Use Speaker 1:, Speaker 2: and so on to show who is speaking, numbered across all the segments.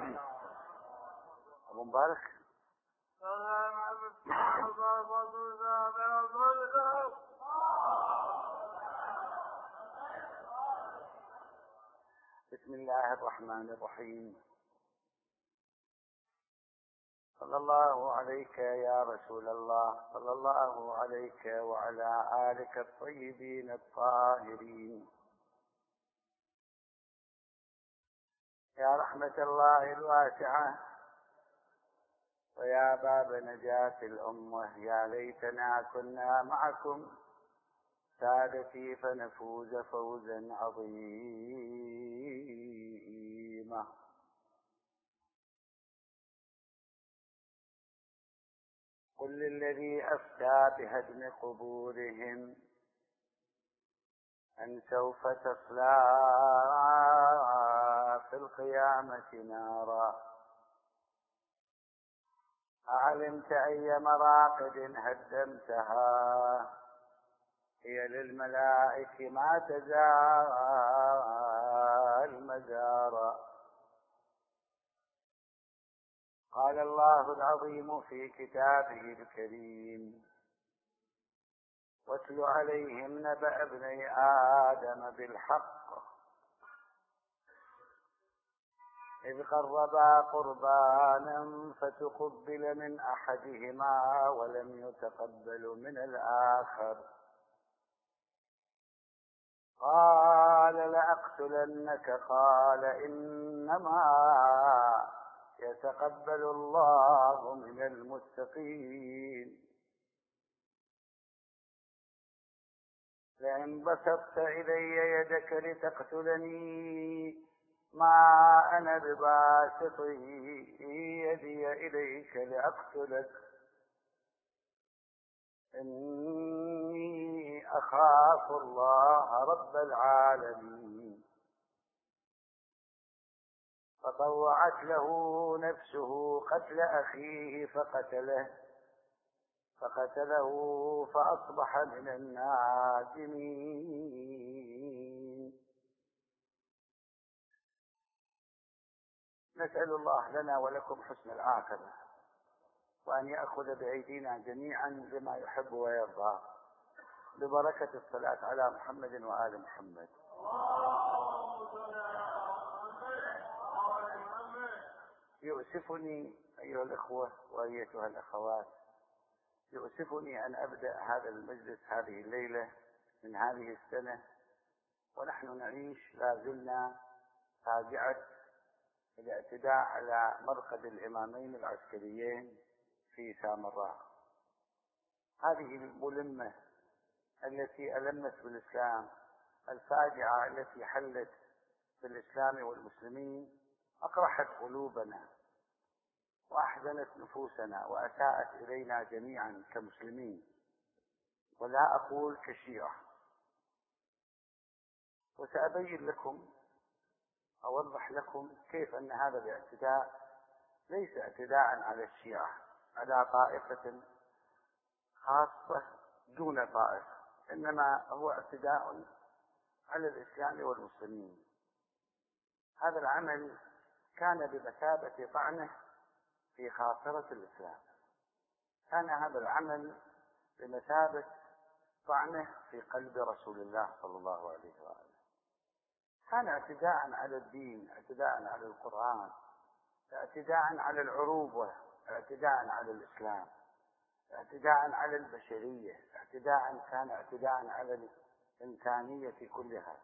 Speaker 1: أبو مبارك. بسم الله الرحمن الرحيم. صلى الله عليك يا رسول الله، صلى الله عليك وعلى آلك الطيبين الطاهرين. يا رحمة الله الواسعة ويا باب نجاة الأمة، يا ليتنا كنا معكم سادتي فنفوز فوزا عظيما. قل للذي أفتى بهدم قبورهم أن سوف تصلى في القيامة نارا، أعلمت أي مراقد هدمتها، هي للملائك ما تزال مزارا. قال الله العظيم في كتابه الكريم: واتل عليهم نبأ ابني آدم بالحق إذ قربا قربانا فتقبل من أحدهما ولم يتقبل من الآخر، قال لأقتلنك، قال إنما يتقبل الله من المتقين. لئن بسطت إلي يدك لتقتلني ما أنا بباسط يدي إليك لأقتلك، إني أخاف الله رب العالمين. فطوعت له نفسه قتل أخيه فقتله فأصبح من النادمين. نسأل الله لنا ولكم حسن العاقبة، وأن يأخذ بأيدينا جميعا لما يحب ويرضى، ببركة الصلاة على محمد وآل محمد. يؤسفني أيها الأخوة وأيتها الأخوات، يؤسفني أن أبدأ هذا المجلس هذه الليلة من هذه السنة ونحن نعيش لا زلنا فاجعة الاعتداء على مرقد الإمامين العسكريين في سامراء. هذه الملمة التي ألمت بالإسلام، الفاجعة التي حلت بالإسلام والمسلمين، أقرحت قلوبنا وأحزنت نفوسنا وأساءت إلينا جميعا كمسلمين، ولا أقول كشيعة. وسأبين لكم، أوضح لكم كيف أن هذا الاعتداء ليس اعتداء على الشيعة، على طائفة خاصة دون طائفة، إنما هو اعتداء على الإسلام والمسلمين. هذا العمل كان بمثابة طعنه في خاصرة الإسلام، كان هذا العمل بمثابة طعنه في قلب رسول الله صلى الله عليه وآله. كان اعتداء على الدين، اعتداء على القرآن، اعتداء على العروبة، اعتداء على الإسلام، اعتداء على البشرية، كان اعتداء على الإنسانية كلها،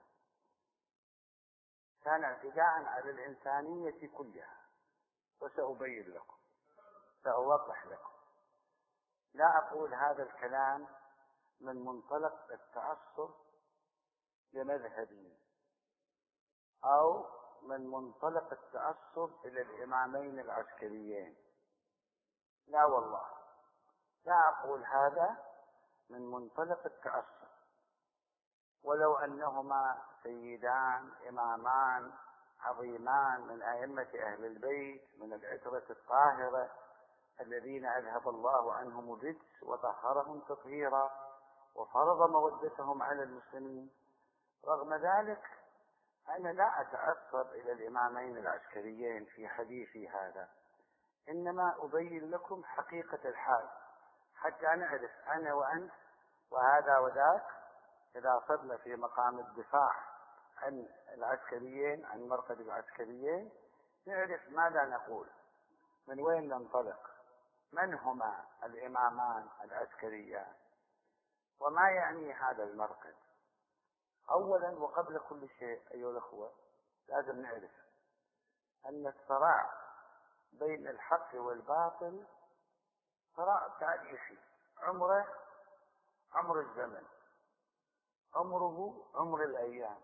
Speaker 1: كان اعتداء على الإنسانية كلها. وسأبين لكم، سأوضح لكم. لا أقول هذا الكلام من منطلق التعصب لمذهبي أو من منطلق التعصب إلى الإمامين العسكريين، لا والله، لا أقول هذا من منطلق التعصب، ولو أنهما سيدان إمامان عظيمان من أئمة أهل البيت، من العترة الطاهرة الذين أذهب الله عنهم الرجس وطهرهم تطهيرا وفرض مودتهم على المسلمين. رغم ذلك أنا لا أتعصب إلى الإمامين العسكريين في حديثي هذا، إنما أبين لكم حقيقة الحال حتى نعرف أنا وأنت وهذا وذاك إذا صرنا في مقام الدفاع عن العسكريين، عن مرقد العسكريين، نعرف ماذا نقول، من وين ننطلق، من هما الإمامان العسكريان، وما يعني هذا المرقد. أولا وقبل كل شيء أيها الأخوة، لازم نعرف أن الصراع بين الحق والباطل صراع تاريخي، عمره عمر الزمن، عمره عمر الأيام.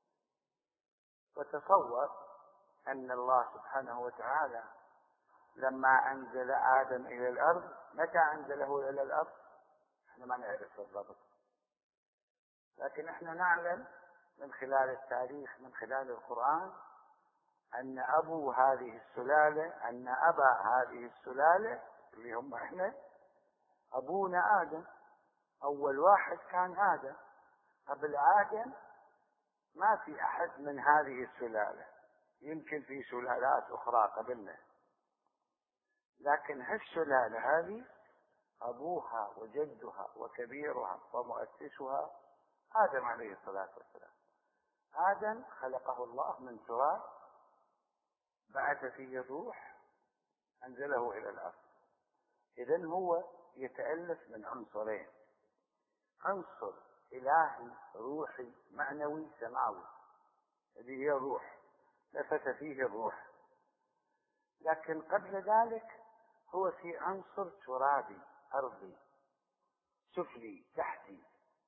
Speaker 1: وتصور أن الله سبحانه وتعالى لما أنزل آدم إلى الأرض، متى أنزله إلى الأرض؟ احنا ما نعرف بالضبط، لكن احنا نعلم من خلال التاريخ، من خلال القرآن، أن أبو هذه السلالة، أن أبا هذه السلالة اللي هم احنا، أبونا آدم، أول واحد كان آدم. قبل آدم ما في أحد من هذه السلالة، يمكن في سلالات أخرى قبلنا، لكن هالسلالة هذه أبوها وجدها وكبيرها ومؤسسها آدم عليه الصلاة والسلام. آدم خلقه الله من تراب، بعث فيه الروح، أنزله إلى الأرض. إذن هو يتألف من عنصرين: عنصر إلهي روحي معنوي سماوي، هذه هي الروح، نفث فيه الروح. لكن قبل ذلك هو في عنصر ترابي أرضي سفلي تحتي.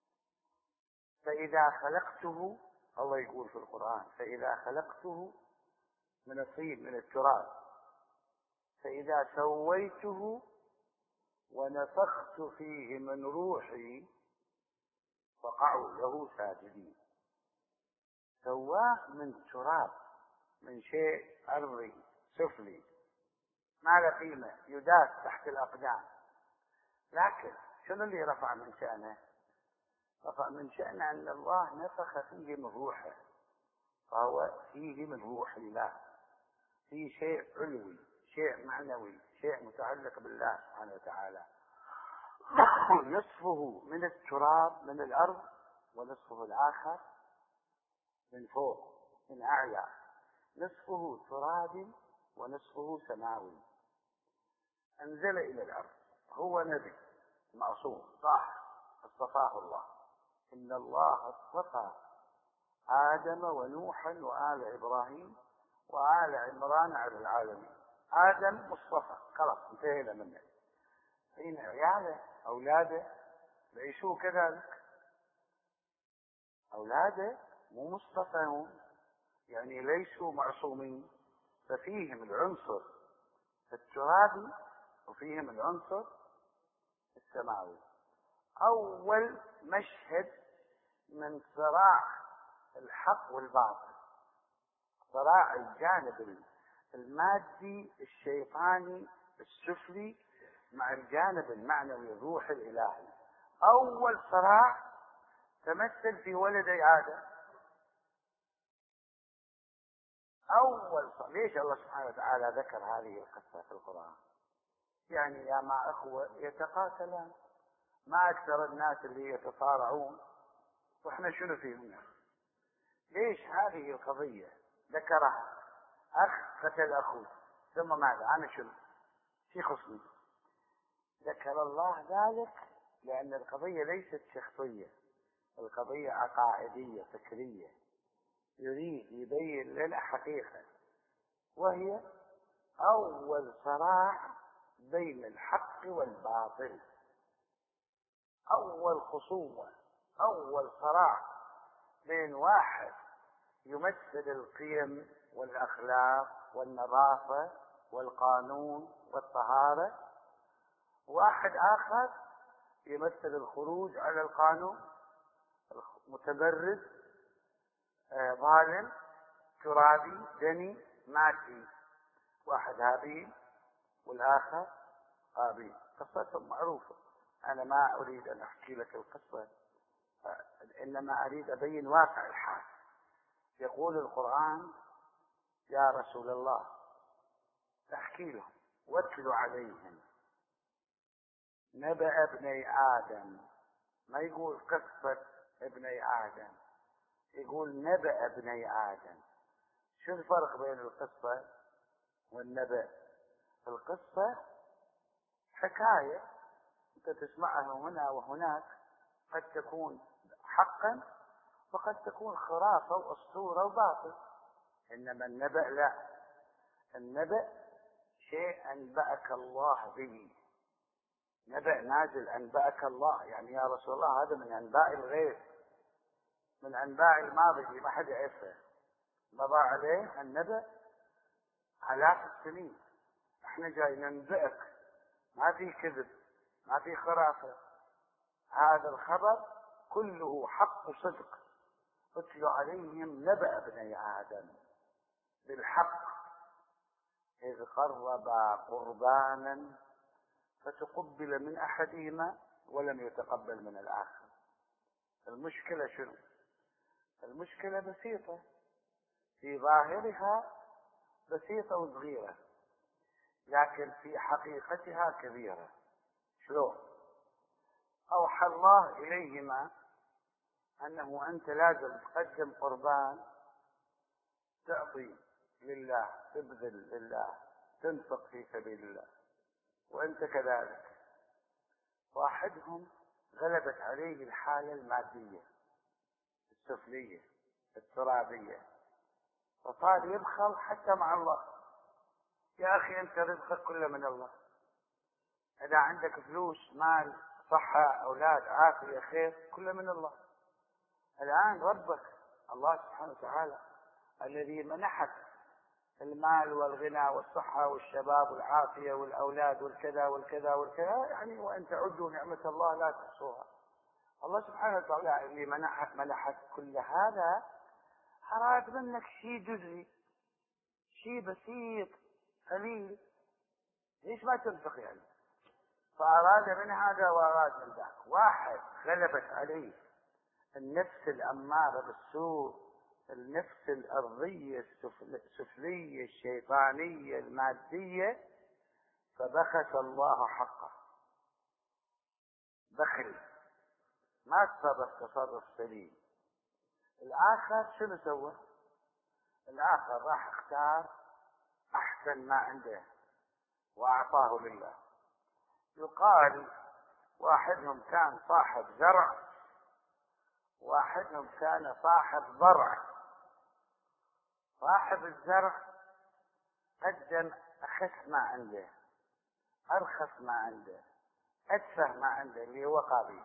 Speaker 1: فإذا خلقته، الله يقول في القرآن: فإذا خلقته من الطين من التراب، فإذا سويته ونفخت فيه من روحي فقعوا له ساجدين. سواه من تراب، من شيء أرضي سفلي ما له قيمة، يداس تحت الأقدام. لكن شنو اللي رفع من شأنه؟ رفع من شأنه أن الله نفخ فيه من روحه، فهو فيه من روح الله، فيه شيء علوي، شيء معنوي، شيء متعلق بالله سبحانه وتعالى. نصفه من التراب من الأرض، ونصفه الآخر من فوق من أعلى، نصفه ترابي ونصفه سماوي. أنزل إلى الأرض، هو نبي معصوم صح، اصطفاه الله. إن الله اصطفى آدم ونوحا وآل إبراهيم وآل عمران على العالمين. آدم مصطفى، خلاص انتهينا منه. حين عياله أولاده يعيشوا كذلك، أولاده مو مصطفى، يعني ليسوا معصومين، ففيهم العنصر الترابي وفيهم العنصر السماوي. أول مشهد من صراع الحق والباطل، صراع الجانب المادي الشيطاني السفلي مع الجانب المعنوي الروحي الإلهي. أول صراع تمثل في ولدي آدم. أول صراع. ليش الله سبحانه وتعالى ذكر هذه القصة في القرآن؟ يعني يا مع أخوة يتقاتلان، ما أكثر الناس اللي يتصارعون، وإحنا شنو فيهم؟ ليش هذه القضية ذكرها؟ أخ قتل أخوه، ثم ماذا؟ أنا شنو في خصمي؟ ذكر الله ذلك لأن القضية ليست شخصية، القضية عقائدية فكرية، يريد يبين لنا حقيقة، وهي أول صراع بين الحق والباطل، أول خصومة، أول صراع بين واحد يمثل القيم والأخلاق والنظافة والقانون والطهارة، واحد آخر يمثل الخروج على القانون، متبرد ظالم ترابي دني مادي. واحد هابيل والآخر قابيل. قصتهم معروفة، أنا ما أريد أن أحكي لك القصة، إنما أريد أبين واقع الحال. يقول القرآن: يا رسول الله احكي لهم واتل عليهم نبأ ابني آدم. ما يقول قصة ابني آدم، يقول نبأ ابني آدم. شو الفرق بين القصة والنبأ؟ القصة حكاية أنت تسمعها هنا وهناك، قد تكون حقا وقد تكون خرافة وأسطورة وباطل. إنما النبأ لا، النبأ شيء أنبأك الله به، نبأ نازل أنبأك الله. يعني يا رسول الله هذا من أنباء الغيب، من أنباء الماضي اللي ما حد يعرفه، مضى عليه النبأ آلاف السنين. احنا جاي ننبئك، ما في كذب، ما في خرافة، هذا الخبر كله حق صدق. اتل عليهم نبأ ابني آدم بالحق إذ قربا قربانا فتقبل من أحدهما ولم يتقبل من الآخر. المشكلة شنو؟ المشكلة بسيطة، في ظاهرها بسيطة وصغيرة، لكن في حقيقتها كبيرة. شلون؟ أوحى الله إليهما أنه أنت لازم تقدم قربان، تعطي لله، تبذل لله، تنفق في سبيل الله، وأنت كذلك. واحدهم غلبت عليه الحالة المادية السفلية الترابية، فصار يبخل حتى مع الله. يا أخي أنت رزقك كله من الله، إذا عندك فلوس، مال، صحة، أولاد، عافية، خير، كله من الله. الآن ربك الله سبحانه وتعالى الذي منحك المال والغنى والصحة والشباب والعافية والأولاد والكذا والكذا والكذا، يعني وأن تعدوا نعمة الله لا تحصوها. الله سبحانه وتعالى اللي منحك كل هذا أراد منك شيء جزئي، شيء بسيط قليل، ليش ما تنفق يعني؟ فأراد من هذا وأراد من ذاك. واحد غلبت عليه النفس الأمارة بالسوء، النفس الأرضية السفلية الشيطانية المادية، فبخس الله حقه، بخل، ما تصرف تصرف سليم. الآخر شنو سوى؟ الآخر راح اختار أحسن ما عنده وأعطاه لله. يقال واحدهم كان صاحب زرع، واحدهم كان صاحب ضرع. صاحب الزرع قدم أخس ما عنده، أرخص ما عنده، أتفه ما عنده، اللي هو قابيل.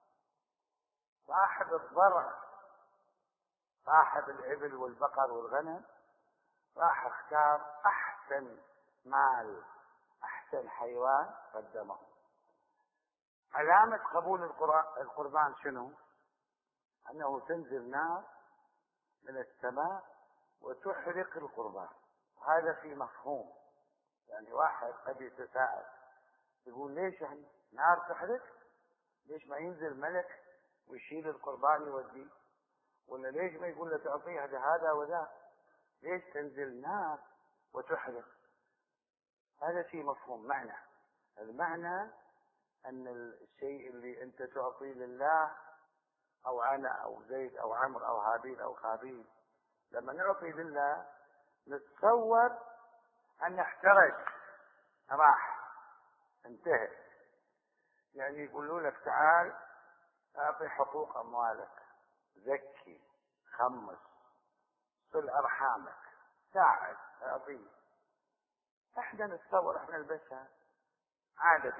Speaker 1: صاحب الضرع صاحب الإبل والبقر والغنم راح اختار أحسن مال، أحسن حيوان قدمه. علامة قبول القربان شنو؟ أنه تنزل نار من السماء وتحرق القربان. هذا في مفهوم، يعني واحد قد يتساءل يقول ليش يعني نار تحرق؟ ليش ما ينزل ملك ويشيل القربان يوديه؟ ولا ليش ما يقول له تعطيه هذا وذا؟ ليش تنزل نار وتحرق؟ هذا في مفهوم معنى. المعنى أن الشيء اللي أنت تعطيه لله، أو أنا أو زيد أو عمرو أو هابيل أو قابيل، لما نعطي لله نتصور أن احترق، راح انتهى. يعني يقولوا لك تعال أعطي حقوق أموالك، زكي، خمس، صل أرحامك، ساعد، أعطيه. احنا نتصور، احنا البشر عادة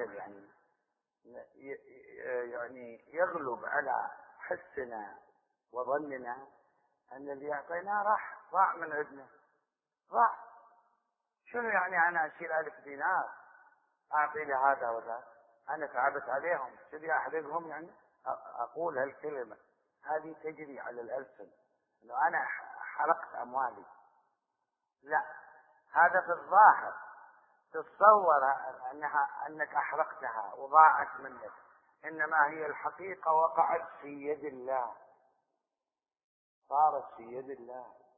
Speaker 1: يعني يغلب على حسنا وظننا أن اللي أعطيناه راح ضاع من عندنا، ضاع. شنو يعني أنا أشيل 1000 دينار أعطي لهذا وذا؟ أنا تعبت عليهم، شذي أحرقهم يعني؟ أقول هالكلمة هذه تجري على الألسن، إنه أنا حرقت أموالي. لا، هذا في الظاهر تتصور أنك أحرقتها وضاعت منك، إنما هي الحقيقة وقعت في يد الله، صارت في يد الله.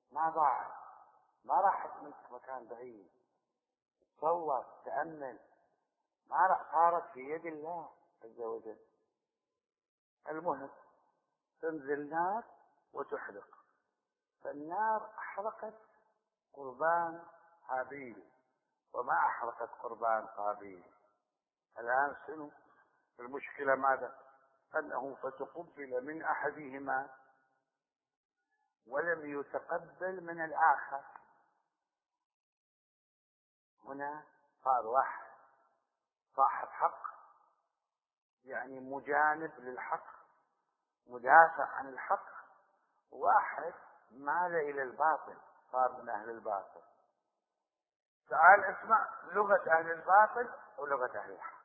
Speaker 1: ما ضاعت، ما راحت منك مكان بعيد. تصور، تأمل، ما راح، صارت في يد الله عز وجل. المهم تنزل نار وتحرق، فالنار أحرقت قربان هابيل وما أحرقت قربان قابيل. الآن شنو المشكلة؟ ماذا؟ أنه فتقبل من أحدهما ولم يتقبل من الآخر. هنا صار واحد صاحب حق، يعني مجانب للحق، مدافع عن الحق، واحد مال إلى الباطل، صار من أهل الباطل. تعال اسمع لغة أهل الباطل ولغة أهل الحق.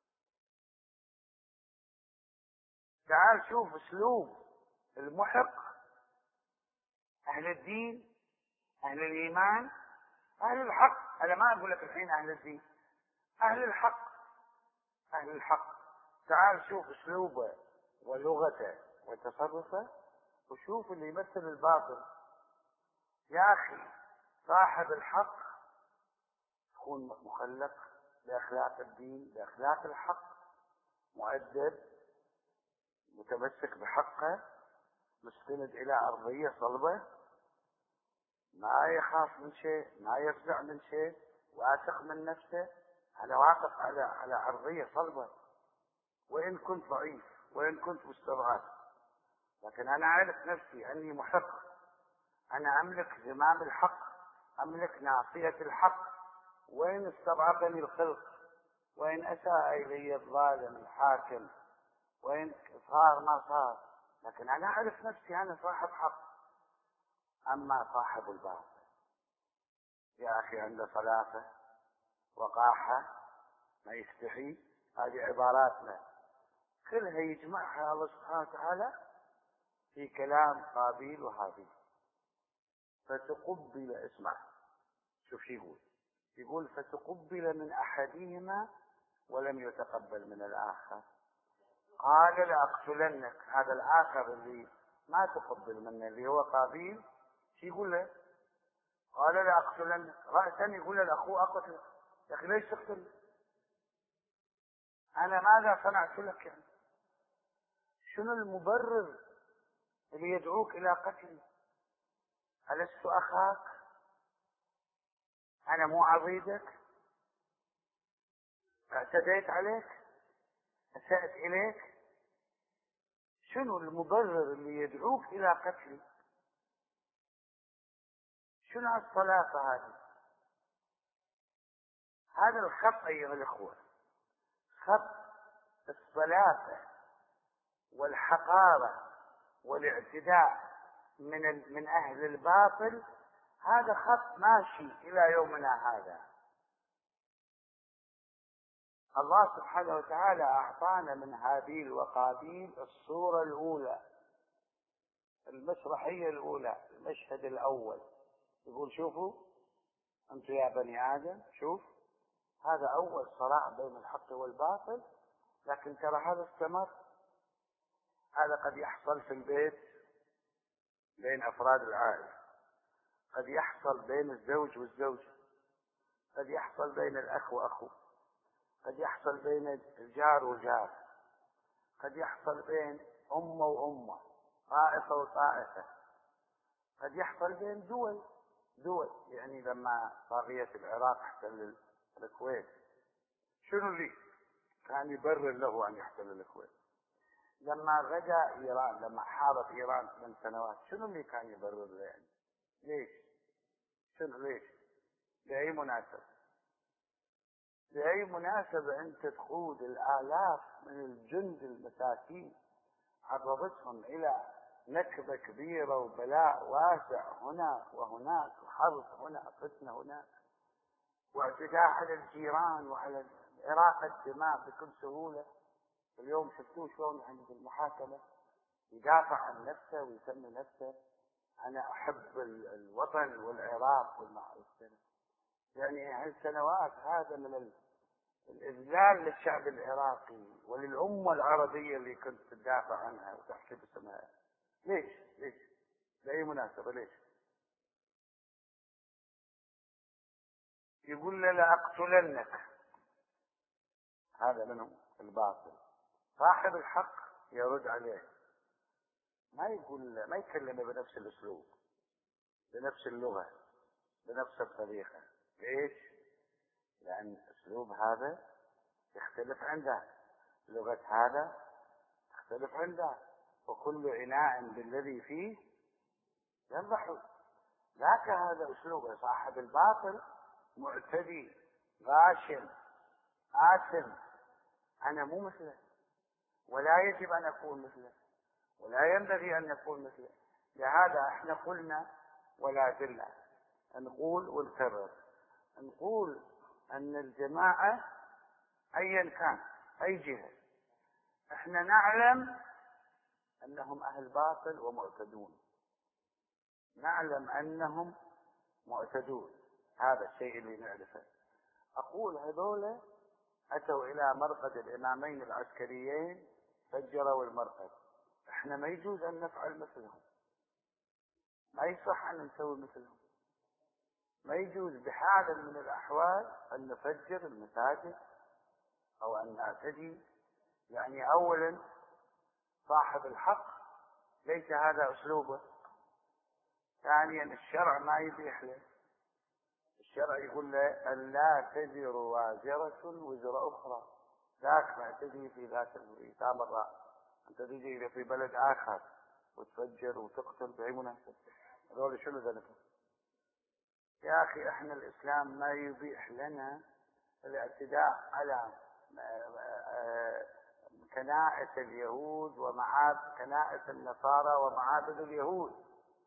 Speaker 1: تعال شوف اسلوب المحق، اهل الدين، اهل الايمان، اهل الحق. انا ما اقول لك الحين اهل الدين، اهل الحق، اهل الحق. تعال شوف اسلوبه ولغته وتصرفه، وشوف اللي يمثل الباطل. يا اخي صاحب الحق يكون مخلق باخلاق الدين، باخلاق الحق، مؤدب، متمسك بحقه، مستند الى ارضيه صلبه، ما يخاف من شيء، ما يفزع من شيء، واثق من نفسه. انا واثق على ارضيه صلبه، وان كنت ضعيف وان كنت مستضعف، لكن انا اعرف نفسي اني محق، انا املك زمام الحق، املك ناصيه الحق. وين استضعفني الخلق، وين اساء الي الظالم الحاكم، وين صار ما صار، لكن انا اعرف نفسي انا صاحب حق. اما صاحب الباطل يا اخي عنده صلافه وقاحه، ما يستحي. هذه عباراتنا كلها يجمعها الله سبحانه وتعالى في كلام قابيل وهابيل. فتقبل، اسمع شوف يقول فتقبل من احدهما ولم يتقبل من الاخر. قال لاقتلنك. هذا الاخر اللي ما تقبل منه اللي هو قابيل، شو يقول له؟ قال لاقتلنك. رأسا يقول لاخوه اقتل. يا اخي ليش تقتل؟ انا ماذا صنعت لك يعني؟ شنو المبرر اللي يدعوك الى قتلي؟ ألست اخاك؟ انا مو عضيدك؟ اعتديت عليك؟ اسأت اليك؟ شنو المبرر اللي يدعوك الى قتلي؟ شنو هالصلافة هذه؟ هذا الخط ايها الاخوة، خط الصلافة والحقارة والاعتداء من اهل الباطل. هذا خط ماشي الى يومنا هذا. الله سبحانه وتعالى اعطانا من هابيل وقابيل الصورة الاولى، المسرحية الاولى، المشهد الاول. يقول شوفوا انتم يا بني ادم، شوف هذا اول صراع بين الحق والباطل، لكن ترى هذا استمر. هذا قد يحصل في البيت بين افراد العائلة، قد يحصل بين الزوج والزوجة، قد يحصل بين الاخ واخوه، قد يحصل بين الجار وجار، قد يحصل بين امه وامه، طائفة وطائفة، قد يحصل بين دول. يعني لما طاغية العراق احتل الكويت، شنو اللي كان يبرر له ان يحتل الكويت؟ لما غزا ايران، لما حارب ايران 8 سنوات، شنو اللي كان يبرر له يعني؟ ليش؟ شنو ليش؟ بأي مناسبة؟ بأي مناسبة أنت تقود الآلاف من الجند المساكين، عرضتهم إلى نكبة كبيرة وبلاء واسع هنا وهناك، وحرب هنا، فتنة هناك، واعتداء على الجيران وعلى إراقة الدماء بكل سهولة. اليوم شفتوه شلون عند المحاكمة يدافع عن نفسه ويسمي نفسه أنا أحب الوطن والعراق والمعركة. يعني هالسنوات هذا من الإذلال للشعب العراقي وللأمة العربية اللي كنت تدافع عنها وتحكي باسمها. ليش؟ بأي مناسبة؟ ليش؟ يقول له لأقتلنك. هذا منه الباطل. صاحب الحق يرد عليه، ما يقول، ما يكلمه بنفس الأسلوب، بنفس اللغة، بنفس الطريقة. ليش؟ لأن أسلوب هذا يختلف عنده، لغة هذا تختلف عنده، وكل إناء بالذي فيه ينضح. ذاك هذا أسلوبه. صاحب الباطل معتدي، غاشم، آثم. أنا مو مثله، ولا يجب أن أكون مثله، ولا ينبغي أن نكون مثله. لهذا احنا قلنا ولا زلنا نقول ونكرر، نقول أن الجماعة أيا كان أي جهة، احنا نعلم أنهم أهل باطل ومعتدون، نعلم أنهم معتدون، هذا الشيء اللي نعرفه. أقول هذول أتوا إلى مرقد الإمامين العسكريين، فجروا المرقد، احنا ما يجوز أن نفعل مثلهم، ما يصح أن نسوي مثلهم، ما يجوز بحال من الأحوال أن نفجر المساجد أو أن نعتدي. يعني أولا صاحب الحق ليس هذا أسلوبه. ثانيا الشرع ما يبيح له، الشرع يقول له أن لا تزر وازرة وزر أخرى. ذاك معتدي في ذاك التامر، أنت تجي في بلد آخر وتفجر وتقتل بأي مناسبة؟ هذول شنو ذنبهم؟ يا أخي احنا الإسلام ما يبيح لنا الاعتداء على كنائس اليهود كنائس النصارى ومعابد اليهود،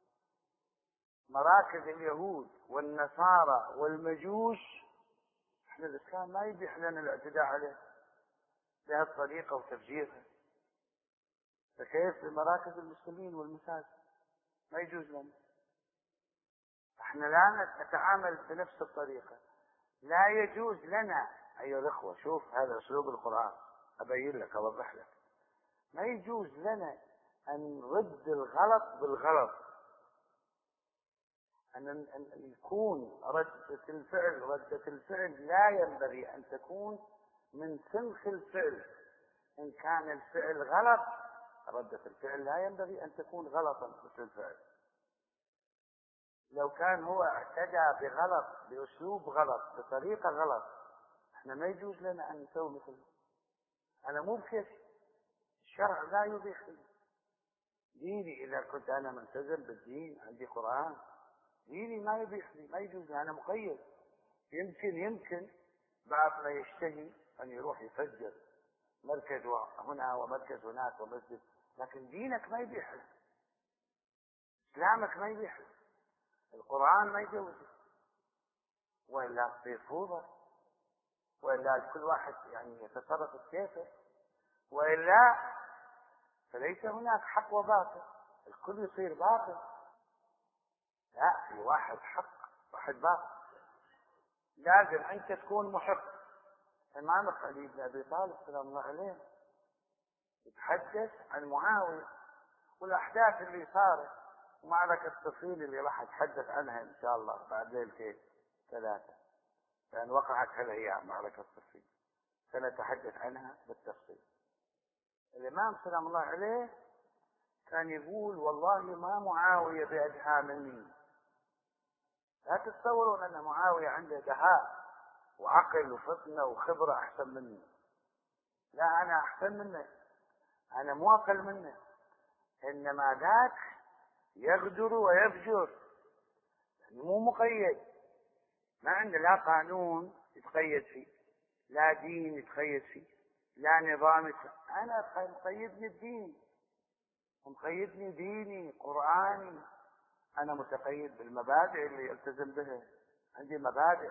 Speaker 1: مراكز اليهود والنصارى والمجوس. احنا الإسلام ما يبيح لنا الاعتداء عليه بهالطريقة وتفجيرها، فكيف بمراكز المسلمين والمساجد؟ ما يجوز لنا. احنا لا نتعامل بنفس الطريقة. لا يجوز لنا أيها الأخوة، شوف هذا أسلوب القرآن، أبين لك أوضح لك. ما يجوز لنا أن نرد الغلط بالغلط، أن يكون ردة الفعل لا ينبغي أن تكون من سنخ الفعل. إن كان الفعل غلط، ردة الفعل لا ينبغي أن تكون غلطا مثل الفعل. لو كان هو اعتدى بغلط، بأسلوب غلط، بطريقة غلط، احنا ما يجوز لنا أن نسوي مثله. أنا مو بكيف، الشرع لا يبيح لي. ديني إذا كنت أنا ملتزم بالدين، عندي قرآن، ديني ما يبيح لي، ما يجوز لي، أنا مقيد. يمكن بعضنا يشتهي أن يروح يفجر مركز هنا ومركز هناك ومسجد، لكن دينك ما يبيح لك، إسلامك ما يبيح لك، القرآن ما يجوز، وإلا تصير فوضى، وإلا كل واحد يعني يتصرف بكيفه، وإلا فليس هناك حق وباطل، الكل يصير باطل. لا، في واحد حق واحد باطل. لازم أنت تكون محق. الإمام علي بن أبي طالب سلام الله عليه يتحدث عن معاوية والأحداث اللي صارت، ومعركة صفين اللي راح أتحدث عنها إن شاء الله بعد ليلتين ثلاثة، لأن وقعت هالأيام معركة صفين، سنتحدث عنها بالتفصيل. الإمام سلام الله عليه كان يقول والله ما معاوية بأدهى مني. لا تتصورون أن معاوية عنده دهاء وعقل وفطنة وخبرة أحسن مني، لا، أنا أحسن منه، أنا مو أقل منه، إنما ذاك يغدر ويفجر، يعني مو مقيد، ما عنده لا قانون يتقيد فيه، لا دين يتقيد فيه، لا نظام أنا مقيدني الدين، ومقيدني ديني قرآني، أنا متقيد بالمبادئ اللي يلتزم بها، عندي مبادئ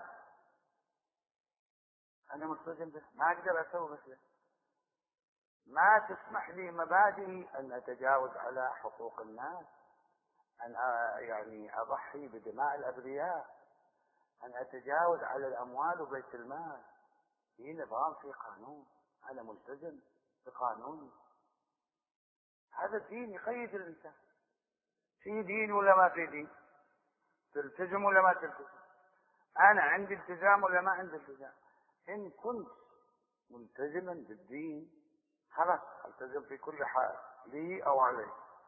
Speaker 1: أنا ملتزم بها، ما أقدر أسوي مثله. ما تسمح لي مبادئي أن أتجاوز على حقوق الناس، أن يعني أضحي بدماء الأبرياء، أن أتجاوز على الأموال وبيت المال. في نظام، في قانون، أنا ملتزم بقانوني، هذا الدين يقيد الإنسان. في دين ولا ما في دين؟ تلتزم ولا ما تلتزم؟ أنا عندي التزام ولا ما عندي التزام؟ إن كنت ملتزما بالدين خلاص التزم في كل حال لي أو علي،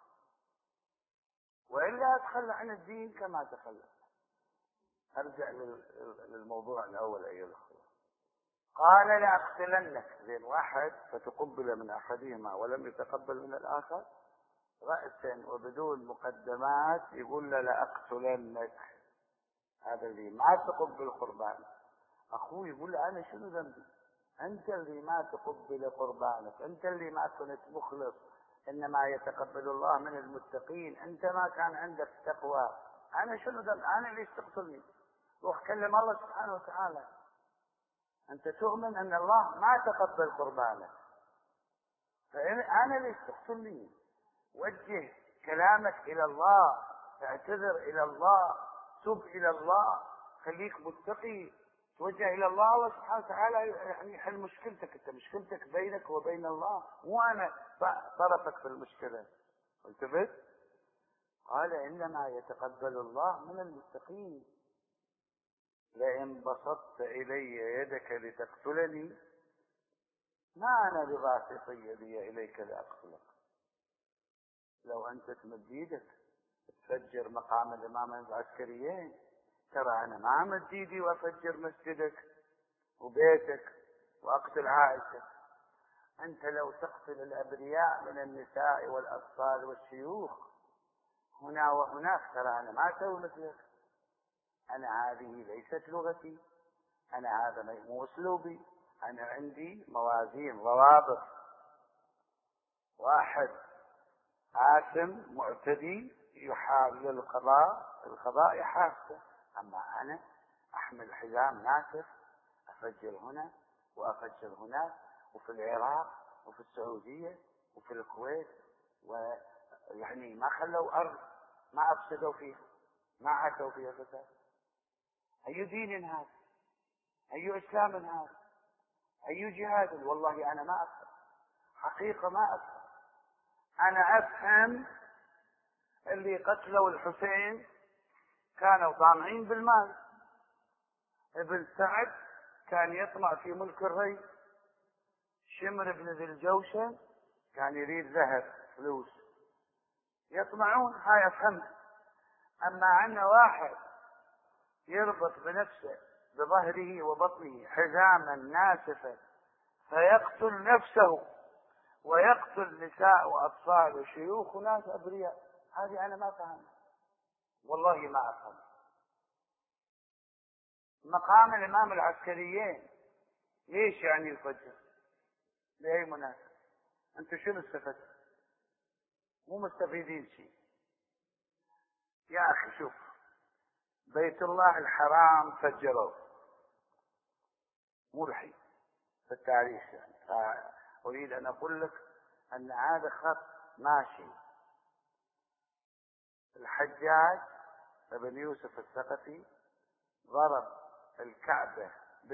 Speaker 1: وإلا أتخلى عن الدين كما تخلى. أرجع للموضوع الأول أيها الأخوة. قال لأقتلنك، زين واحد فتقبل من أحدهما ولم يتقبل من الآخر رأسا وبدون مقدمات يقول له لأقتلنك. هذا اللي ما تقبل قربان أخوي يقول له أنا شنو ذنبي؟ أنت اللي ما تقبل قربانك، أنت اللي ما كنت مخلص، إنما يتقبل الله من المتقين، أنت ما كان عندك تقوى، أنا شنو ذنب؟ أنا اللي تقتلني؟ روح كلم الله سبحانه وتعالى. أنت تؤمن أن الله ما تقبل قربانك، فأنا اللي تقتلني. وجه كلامك إلى الله، اعتذر إلى الله، تب إلى الله، خليك متقي، توجه إلى الله. الله سبحانه وتعالى يعني يحل مشكلتك. أنت مشكلتك بينك وبين الله، مو أنا طرفك في المشكلة. انتبه. قال إنما يتقبل الله من المتقين. لئن بسطت إلي يدك لتقتلني ما أنا بباسط يدي إليك لأقتلك. لو أنت تمد يدك تفجر مقام الإمامين العسكريين، ترى أنا ما أمد يدي وأفجر مسجدك وبيتك وأقتل عائشة. أنت لو تقتل الأبرياء من النساء والأطفال والشيوخ هنا وهناك، ترى أنا ما أسوي مثلك. أنا هذه ليست لغتي، أنا هذا مو أسلوبي، أنا عندي موازين ضوابط. واحد آثم معتدي يحال القضاء يحاسبه، أما أنا أحمل حزام ناسف أفجر هنا وأفجر هناك، وفي العراق وفي السعودية وفي الكويت، ويعني ما خلوا أرض ما أفسدوا فيها، ما عاشوا فيها فساد. أي دين هذا؟ أي إسلام هذا؟ أي جهاد؟ والله أنا ما أفهم، حقيقة ما أفهم. أنا أفهم اللي قتلوا الحسين كانوا طامعين بالمال. ابن سعد كان يطمع في ملك الري، شمر بن ذي الجوشن كان يريد ذهب فلوس، يطمعون. هاي أفهم. أما عندنا واحد يربط بنفسه بظهره وبطنه حزاما ناسفا فيقتل نفسه ويقتل نساء وأطفال وشيوخ وناس أبرياء، هذه أنا ما فهم، والله ما أفهم. مقام الإمام العسكريين ليش يعني الفجر؟ لأي مناسبة؟ أنتم شنو استفدتوا؟ مو مستفيدين شيء. يا أخي شوف، بيت الله الحرام فجروه، مو الحين في التاريخ يعني. أريد أن أقول لك أن هذا خط ماشي. الحجاج بن يوسف الثقفي ضرب الكعبة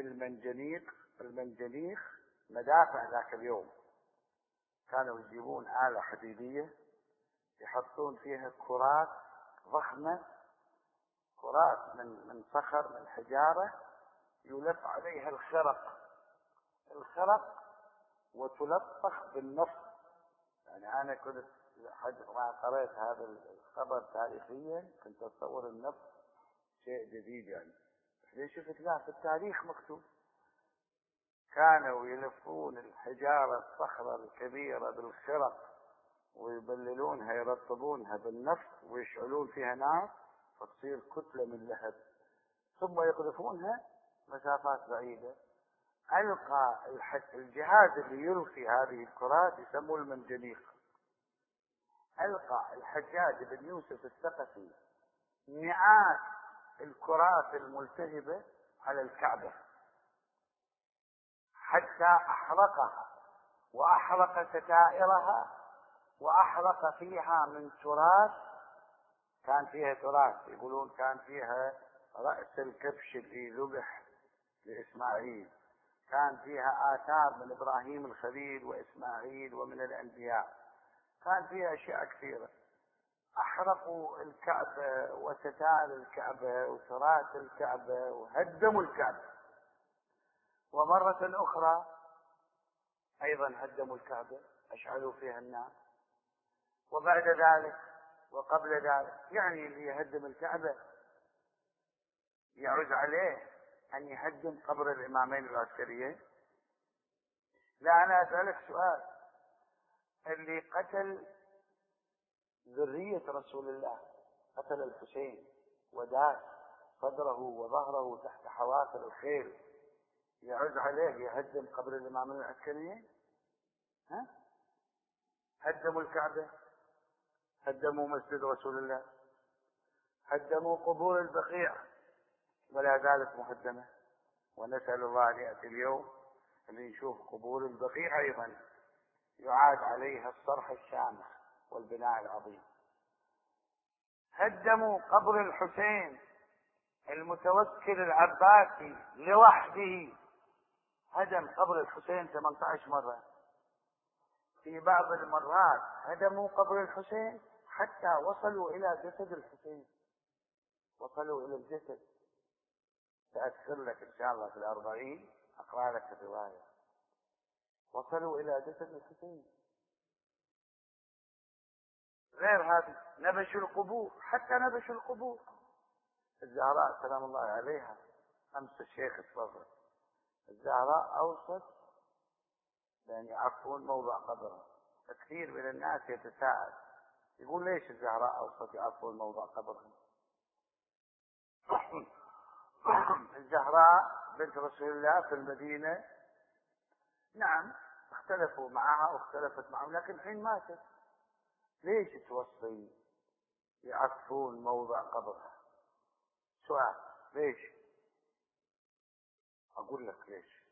Speaker 1: بالمنجنيق مدافع ذاك اليوم. كانوا يجيبون آلة حديدية يحطون فيها كرات ضخمة، كرات من صخر من حجارة يلف عليها الخرق وتلطخ بالنفط. يعني أنا كنت ما قرأت هذا الخبر تاريخيا كنت أتصور النفط شيء جديد يعني. ليش شفت لا في التاريخ مكتوب كانوا يلفون الحجارة الصخرة الكبيرة بالخرق ويبللونها يرطبونها بالنفط ويشعلون فيها نار فتصير كتلة من لهب، ثم يقذفونها مسافات بعيدة. ألقى الجهاز اللي يلقي هذه الكرات يسموه المنجنيق. ألقى الحجاج بن يوسف الثقفي مئات الكرات الملتهبة على الكعبة حتى أحرقها وأحرق ستائرها وأحرق فيها من تراث. كان فيها تراث يقولون كان فيها رأس الكبش اللي ذبح لإسماعيل، كان فيها آثار من إبراهيم الخليل وإسماعيل ومن الأنبياء، كان فيها أشياء كثيرة. أحرقوا الكعبة وستار الكعبة وتراث الكعبة وهدموا الكعبة. ومرة أخرى أيضا هدموا الكعبة، أشعلوا فيها النار. وبعد ذلك وقبل ذلك، يعني اللي يهدم الكعبة يعوز عليه أن يهدم قبر الإمامين العسكريين؟ لا، أنا أسألك سؤال. اللي قتل ذرية رسول الله، قتل الحسين وداس صدره وظهره تحت حوافر الخيل، يعوز عليه يهدم قبر الإمامين العسكريين؟ ها؟ هدموا الكعبة، هدموا مسجد رسول الله، هدموا قبور البقيع ولا زالت مهدمة. ونسأل الله أن يأتي اليوم اللي نشوف قبور البقيع أيضا يعاد عليها الصرح الشامخ والبناء العظيم. هدموا قبر الحسين، المتوكل العباسي لوحده هدم قبر الحسين 18 مرة. في بعض المرات هدموا قبر الحسين حتى وصلوا إلى جسد الحسين، وصلوا إلى الجسد. سأذكر لك إن شاء الله في 40 أقرأ لك الرواية. وصلوا إلى جسد الحسين. غير هذا نبشوا القبور، حتى نبشوا القبور. الزهراء سلام الله عليها، أمس الشيخ الصبر، الزهراء أوصت بأن يعرفون موضع قبرها. كثير من الناس يتساءل يقول ليش الزهراء أوصت يعرفون موضع قبرها؟ الزهراء بنت رسول الله في المدينة، نعم اختلفوا معها واختلفت معهم، لكن حين ماتت ليش توصي يعرفون موضع قبرها؟ سؤال، ليش؟ أقول لك ليش.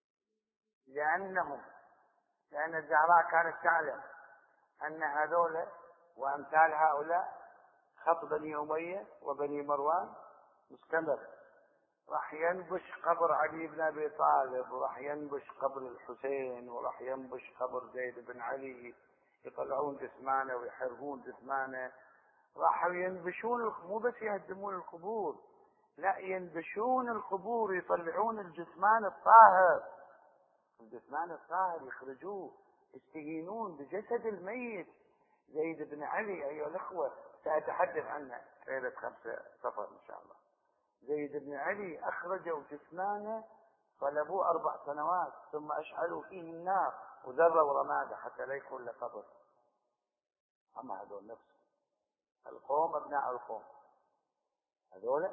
Speaker 1: لأن الزهراء كانت تعلم أن هذول وأمثال هؤلاء خط بني أمية وبني مروان مستمر، راح ينبش قبر علي بن أبي طالب، وراح ينبش قبر الحسين، وراح ينبش قبر زيد بن علي، يطلعون جثمانه ويحرقون جثمانه. راحوا ينبشون، مو بس يهدمون القبور، لا ينبشون القبور، يطلعون الجثمان الطاهر، الجثمان الطاهر يخرجوه، يستهينون بجسد الميت. زيد بن علي أيها الأخوة سأتحدث عنه ليلة 5 صفر إن شاء الله. زيد بن علي أخرجوا جثمانه، طلبوه 4 سنوات، ثم أشعلوا فيه النار وذروا رماده حتى لا يكون له قبر. أما هذول نفس القوم، أبناء القوم، هذول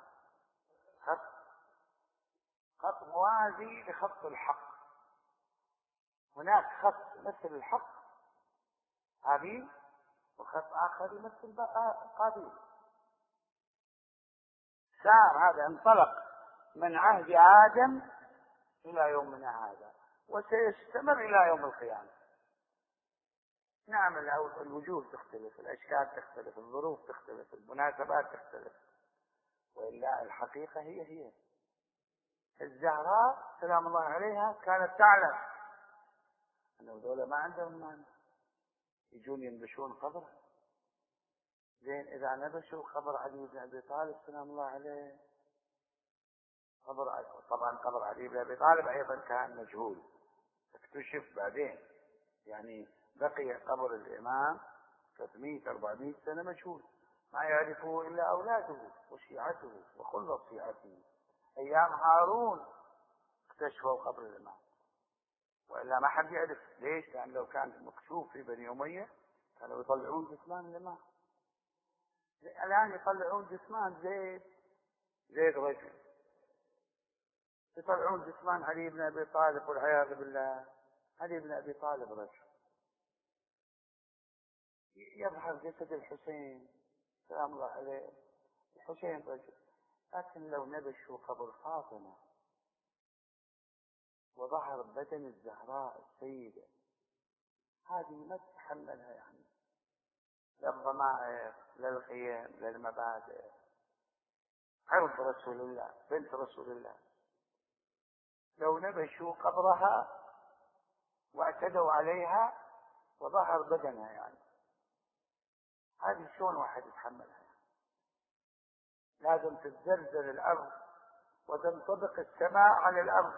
Speaker 1: خط موازي لخط الحق. هناك خط مثل الحق هابيل، وخط آخر يمثل قابيل. سار هذا انطلق من عهد آدم إلى يومنا هذا، وسيستمر إلى يوم القيامة. نعم الوجوه تختلف، الأشكال تختلف، الظروف تختلف، المناسبات تختلف، وإلا الحقيقة هي. الزهراء سلام الله عليها كانت تعلم أنه دولة ما عندهم مانع يجون ينبشون قبره. زين إذا نبشوا قبر علي بن أبي طالب سلام الله عليه، طبعا قبر علي بن أبي طالب أيضا كان مجهول، اكتشف بعدين، يعني بقي قبر الإمام 300-400 سنة مجهول، ما يعرفه إلا أولاده وشيعته وخلص شيعته. أيام هارون اكتشفوا قبر الإمام، وإلا ما حد يعرف. ليش؟ لأن لو كان مكشوف في بني أمية كانوا يطلعون جثمان الإمام. الآن يطلعون جثمان زيد رجل، يطلعون جثمان علي بن أبي طالب، والعياذ بالله. علي بن أبي طالب رجل، يظهر جسد الحسين سلام الله عليه، الحسين رجل. لكن لو نبشوا قبر فاطمة وظهر بدن الزهراء السيدة، هذه ما تتحملها، يعني لا الضمائر لا القيم لا المبادئ. عرض رسول الله، بنت رسول الله، لو نبشوا قبرها واعتدوا عليها وظهر بدنها، يعني هذه شلون واحد يتحملها؟ لازم تتزلزل الأرض وتنطبق السماء على الأرض.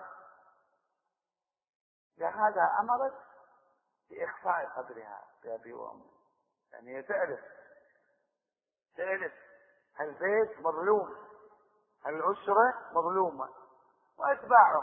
Speaker 1: لهذا أمرت بإخفاء قدرها بأبي وأمي. يعني هي تعرف هالبيت مظلوم، هالأسرة مظلومة وأتباعهم.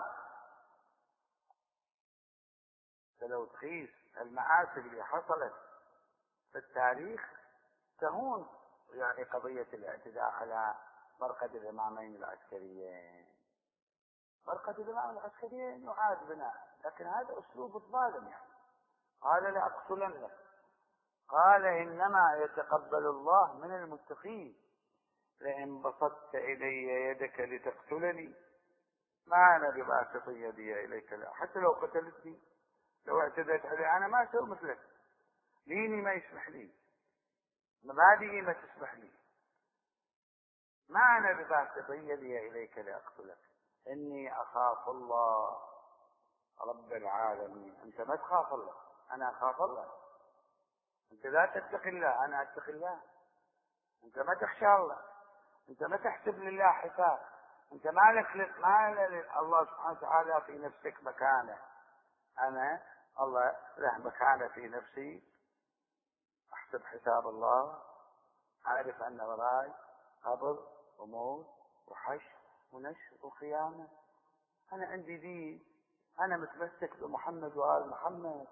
Speaker 1: فلو تقيس المآسي اللي حصلت في التاريخ تهون يعني قضية الاعتداء على مرقد الإمامين العسكريين. مرقد الإمام العسكريين يعاد بناء، لكن هذا أسلوب الظالم. يعني قال لأقتلنك، قال إنما يتقبل الله من المتقين، لئن بسطت إلي يدك لتقتلني ما أنا بباسط يدي إليك. لا، حتى لو قتلتني، لو اعتديت علي، أنا ما أسوي مثلك. ديني ما يسمح لي، مبادئي ما تسمح لي، ما أنا بباسط يدي إليك لأقتلك، إني أخاف الله رب العالمين. أنت ما تخاف الله، أنا أخاف الله. أنت لا تتقي الله، أنا أتقي الله. أنت ما تخشى الله، أنت ما تحسب لله حساب. أنت ما لك الله سبحانه وتعالى في نفسك مكانه. أنا الله له مكانه في نفسي، أحسب حساب الله، أعرف أن وراي قبر وموت وحشر ونشر وقيامة. أنا عندي دين، أنا متمسك بمحمد وآل محمد.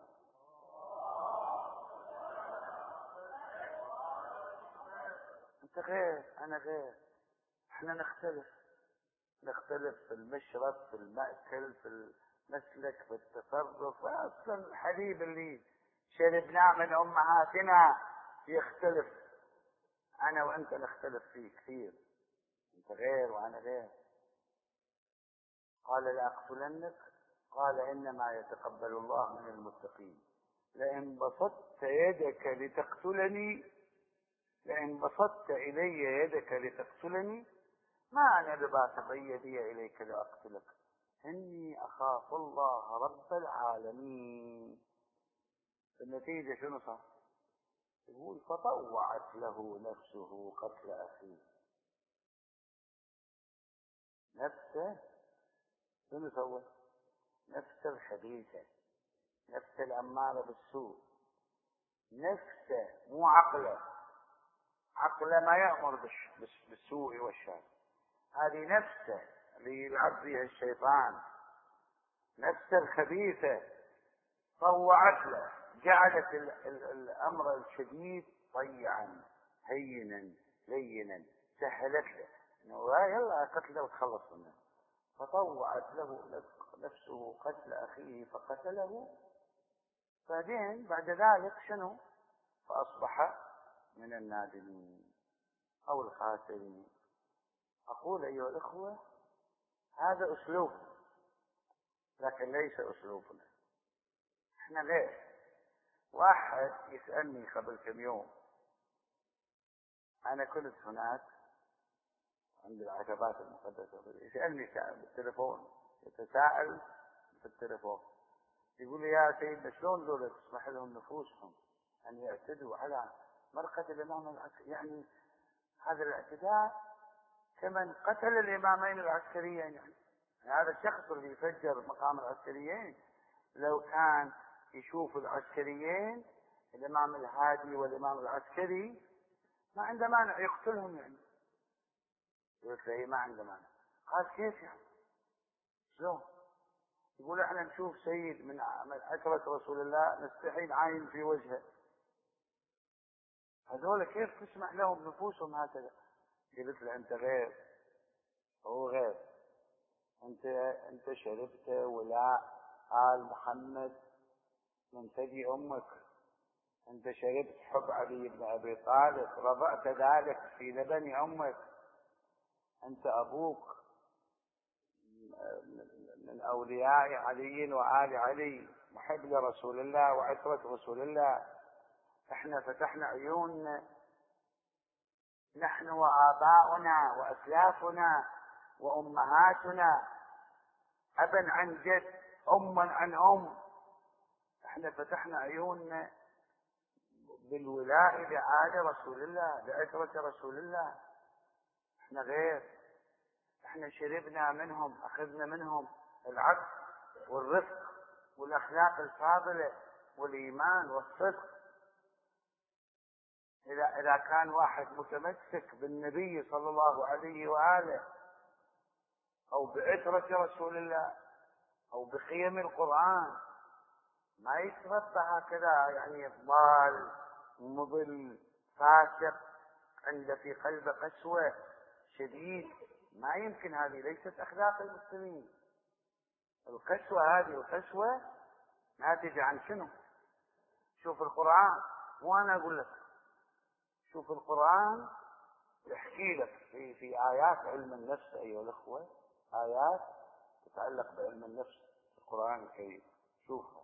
Speaker 1: أنت غير، أنا غير. إحنا نختلف في المشرب، في المأكل، في المسلك، في التصرف. أصلا الحليب اللي شربناه من أمهاتنا يختلف. أنا وأنت نختلف فيه كثير. أنت غير وأنا غير. قال لأقتلنك، قال إنما يتقبل الله من المتقين، لئن بسطت يدك لتقتلني، لئن بسطت إلي يدك لتقتلني ما أنا بباسط يدي إليك لأقتلك، إني أخاف الله رب العالمين. النتيجة شنو صار؟ يقول فطوعت له نفسه قتل أخيه. نفسه شنو سوى؟ نفسه الخبيثة، نفسه الأمارة بالسوء، نفسه مو عقله. عقله ما يأمر بالسوء والشر، هذه نفسه اللي يلعب فيها الشيطان، نفسه الخبيثة. طوعت له، جعلت الأمر الشديد طيعا هينا لينا، سهلت له انه يلا قتله وتخلص منه. فطوعت له نفسه قتل أخيه فقتله. بعدين بعد ذلك شنو؟ فأصبح من النادمين أو الخاسرين. أقول أيها الإخوة، هذا أسلوب، لكن ليس أسلوبنا. إحنا غير. واحد يسألني قبل كم يوم، أنا كنت هناك عند العتبات المقدسة، يسألني بالتليفون، يتساءل في التليفون، يقول لي يا سيدنا شلون ذولا تسمح لهم نفوسهم أن يعتدوا على مرقد الإمام العسكري؟ يعني هذا الاعتداء كمن قتل الإمامين العسكريين. يعني هذا الشخص اللي يفجر مقام العسكريين لو كان يشوف العسكريين الإمام الهادي والإمام العسكري ما عنده مانع يقتلهم. يعني قلت له ما عنده مانع. قال كيف يعني؟ شلون؟ يقول احنا نشوف سيد من عشرة رسول الله نستحي نعاين في وجهه، هذول كيف تسمح لهم نفوسهم هكذا؟ قلت له انت غير، هو غير. انت شربت ولاء آل محمد من ثدي امك، انت شربت حب علي بن ابي طالب، رضعت ذلك في لبن امك. انت ابوك من اولياء علي وآل علي، محب لرسول الله وعترة رسول الله. احنا فتحنا عيوننا، نحن وآباؤنا وأسلافنا وأمهاتنا، أبا عن جد، أما عن أم. احنا فتحنا عيوننا بالولاء لآل رسول الله، لعترة رسول الله. احنا غير، احنا شربنا منهم، اخذنا منهم العدل والرفق والاخلاق الفاضلة والايمان والصدق. اذا كان واحد متمسك بالنبي صلى الله عليه واله او بعترة رسول الله او بقيم القرآن، ما يتربى هكذا يعني ضال مضل فاسق عنده في قلبه قسوة شديد. ما يمكن، هذه ليست اخلاق المسلمين. القسوة هذه القسوة ناتجة عن شنو؟ شوف القرآن، مو انا اقول لك، شوف القرآن يحكي لك في آيات علم النفس أيها الأخوة، آيات تتعلق بعلم النفس في القرآن الكريم. شوفها،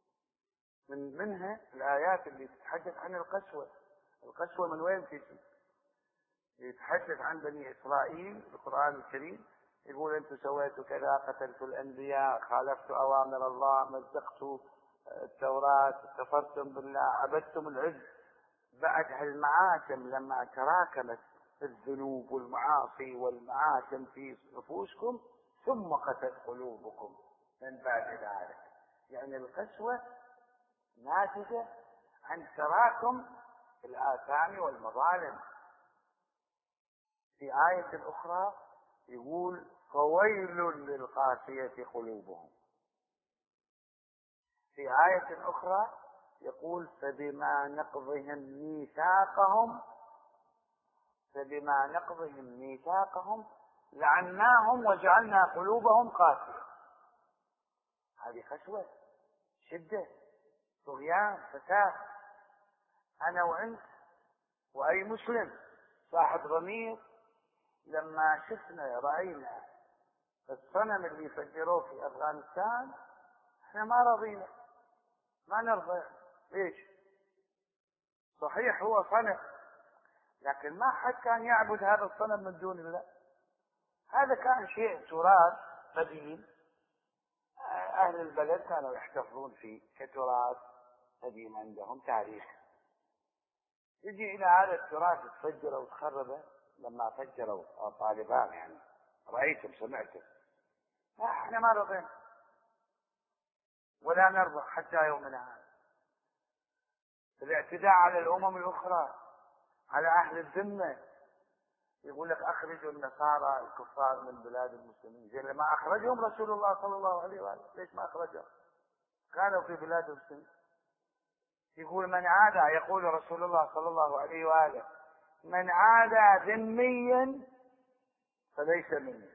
Speaker 1: منها الآيات اللي تتحدث عن القسوة. القسوة من وين تجي؟ يتحدث عن بني إسرائيل في القرآن الكريم، يقول أنتم سويتوا كذا، قتلتوا الأنبياء، خالفتوا أوامر الله، مزقتوا التوراة، كفرتم بالله، عبدتم العجل. بعد هالمعاصم لما تراكمت الذنوب والمعاصي والمعاصم في نفوسكم ثم قست قلوبكم من بعد ذلك. يعني القسوة ناتجة عن تراكم الآثام والمظالم. في آية أخرى يقول فويل للقاسية قلوبهم. في آية أخرى يقول فبما نقضهم ميثاقهم لعناهم وجعلنا قلوبهم قاسية. هذه قسوة، شدة، طغيان، فساد. أنا وأنت وأي مسلم صاحب ضمير لما شفنا رأينا الصنم اللي فجروه في أفغانستان احنا ما رضينا، ما نرضى. ليش؟ صحيح هو صنم، لكن ما حد كان يعبد هذا الصنم من دون الله. هذا كان شيء تراث قديم، أهل البلد كانوا يحتفظون فيه كتراث قديم، عندهم تاريخ. يجي إلى هذا التراث تفجره وتخربه. لما فجروا طالبان، يعني رأيتم سمعتم، احنا ما رضينا ولا نرضى حتى يومنا هذا. الاعتداء على الأمم الأخرى، على أهل الذمة، يقول لك أخرجوا النصارى الكفار من بلاد المسلمين. زين لما أخرجهم رسول الله صلى الله عليه وآله، ليش ما أخرجهم؟ كانوا في بلاد المسلمين. يقول من عادى، يقول رسول الله صلى الله عليه وآله من عادى ذميا فليس مني.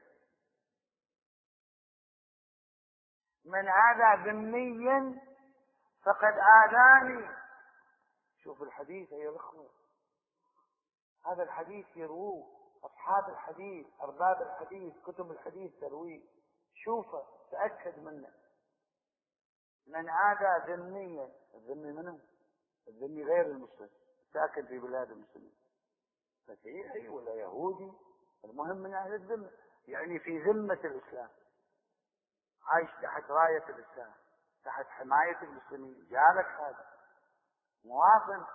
Speaker 1: من عادى ذميا فقد آذاني. شوف الحديث أيها الأخوة، هذا الحديث يروه أصحاب الحديث، أرباب الحديث، كتب الحديث ترويه. شوفه، تأكد منه. من عادى ذميا، الذمي منه؟ الذمي غير المسلم، ساكن في بلاد المسلمين، مسيحي ولا يهودي، المهم من أهل الذمة، يعني في ذمة الإسلام، عايش تحت راية الإسلام، تحت حماية المسلمين. جالك هذا مواطن.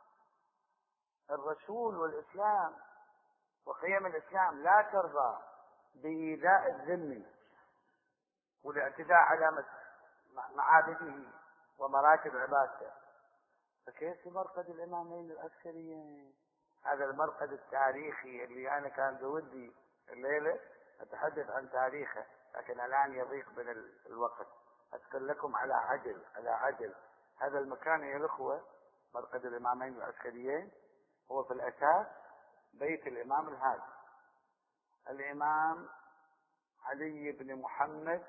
Speaker 1: الرسول والإسلام وقيم الإسلام لا ترضى بإيذاء الذمي والاعتداء على معابده ومراكب عبادته. فكيف مرقد الإمامين العسكريين؟ هذا المرقد التاريخي اللي أنا كان بودي الليلة أتحدث عن تاريخه، لكن الآن يضيق بنا الوقت. أذكر لكم على عجل هذا المكان يا الأخوة، مرقد الإمامين العسكريين، هو في الأساس بيت الإمام الهادي، الإمام علي بن محمد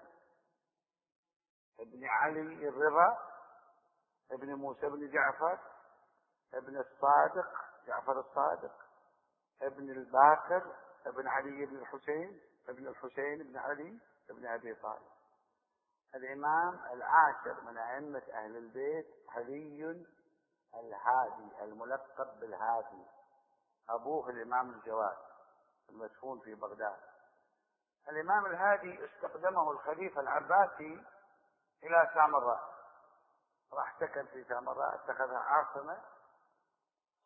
Speaker 1: بن علي الرضا ابن موسى بن جعفر ابن الصادق، جعفر الصادق ابن الباقر ابن علي بن الحسين ابن الحسين بن علي ابن أبي طالب. الإمام العاشر من أئمة أهل البيت علي الهادي الملقب بالهادي، أبوه الإمام الجواد المدفون في بغداد. الإمام الهادي استخدمه الخليفة العباسي إلى سامراء، راح سكن في سامراء، اتخذها عاصمة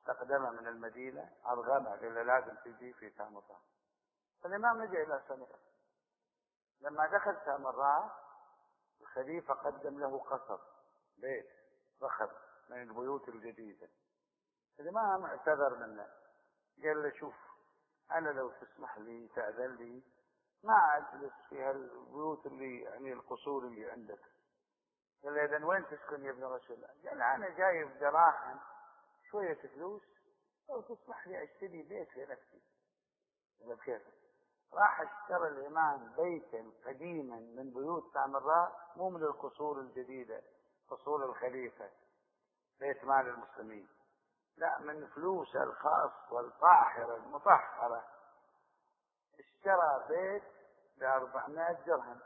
Speaker 1: استقدم من المدينة أرغمه قال لازم تجي في سامراء. فالإمام لجأ إلى سامراء. لما دخل سامراء الخليفة قدم له قصر، بيت ضخم من البيوت الجديدة. الإمام اعتذر منه، قال له شوف أنا لو تسمح لي تأذن لي ما أجلس في هالبيوت اللي يعني القصور اللي عندك. قال له إذن وين تسكن يا ابن رسول الله؟ قال أنا جايب دراهم شوية فلوس لو تسمح لي أشتري بيت لنفسي. قال كيف؟ راح اشترى الإمام بيتا قديما من بيوت سامراء، مو من القصور الجديدة قصور الخليفة بيت مال المسلمين، لا من فلوس الخاص والطاهرة المطهرة. اشترى بيت ب400 درهم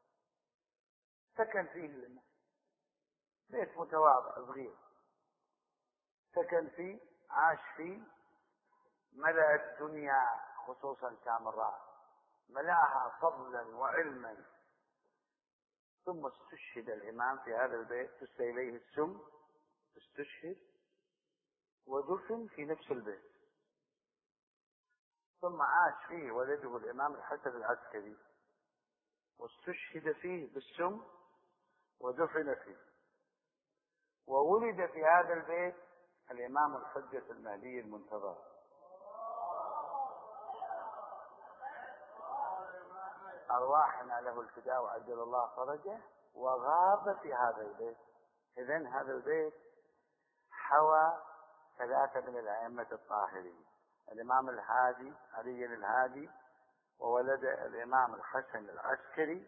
Speaker 1: سكن فيه الإمام، بيت متواضع صغير سكن فيه عاش فيه، ملأ الدنيا خصوصا سامراء ملأها فضلا وعلما. ثم استشهد الإمام في هذا البيت، دس إليه السم استشهد ودفن في نفس البيت. ثم عاش فيه ولده الإمام الحسن العسكري واستشهد فيه بالسم ودفن فيه. وولد في هذا البيت الإمام الحجة المهدي المنتظر. أرواحنا له الفداء وعجل الله فرجه. وغاب في هذا البيت. إذن هذا البيت حوى 3 من الأئمة الطاهرين، الإمام الهادي علي الهادي، وولد الإمام الحسن العسكري،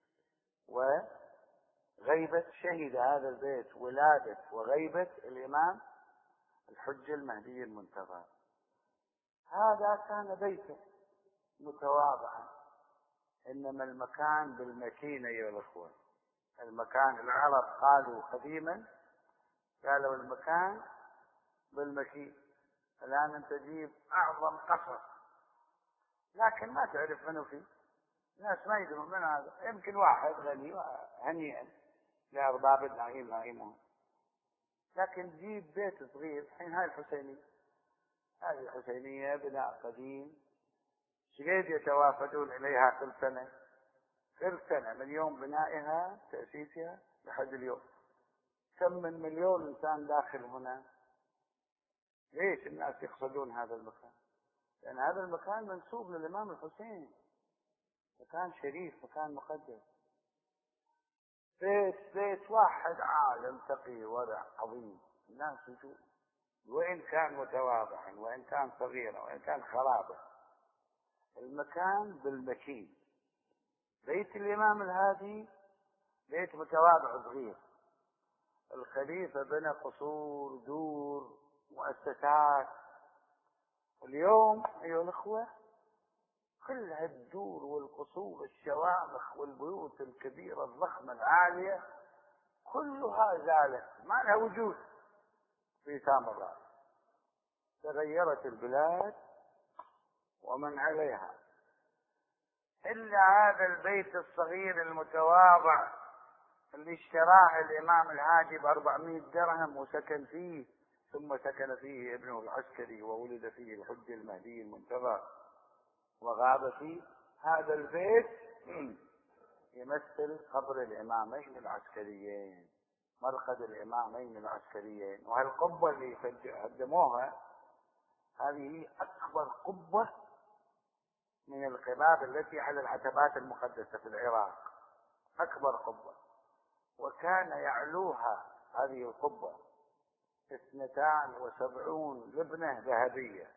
Speaker 1: وغيبة شهد هذا البيت ولادة وغيبة الإمام الحجة المهدي المنتظر. هذا كان بيتا متواضعا. إنما المكان بالمكين أيها الأخوة. المكان العرب قالوا قديما، قالوا المكان بالمكين. الآن أنت تجيب أعظم قصر لكن ما تعرف منه فيه، الناس ما يدرون من هذا، يمكن واحد غني هنيئا لأرباب النعيم نعيمهم. لكن تجيب بيت صغير. الحين هاي الحسينية، هذه الحسينية بناء قديم، شقد يتوافدون إليها كل سنة من يوم بنائها تأسيسها لحد اليوم. كم من مليون إنسان داخل هنا. ليش الناس يقصدون هذا المكان؟ لأن هذا المكان منسوب للإمام الحسين، مكان شريف، مكان مقدس. بيت واحد عالم تقي ورع عظيم، الناس يجون وإن كان متواضعا وإن كان صغيرا وإن كان خرابا. المكان بالمكين. بيت الإمام الهادي بيت متواضع صغير. الخليفة بنى قصور دور مؤسسات. اليوم أيها الأخوة كل هالدور والقصور الشوامخ والبيوت الكبيرة الضخمة العالية كلها زالت، ما لها وجود في سامراء. تغيرت البلاد ومن عليها، إلا هذا البيت الصغير المتواضع اللي اشتراه الإمام الهادي ب400 درهم وسكن فيه، ثم سكن فيه ابنه العسكري وولد فيه الحج المهدي المنتظر وغاب فيه. هذا البيت يمثل قبر الإمامين العسكريين، مرقد الإمامين العسكريين. وهالقبة اللي قدموها هذه أكبر قبة من القباب التي على العتبات المقدسة في العراق، أكبر قبة. وكان يعلوها هذه القبة 72 لبنة ذهبية،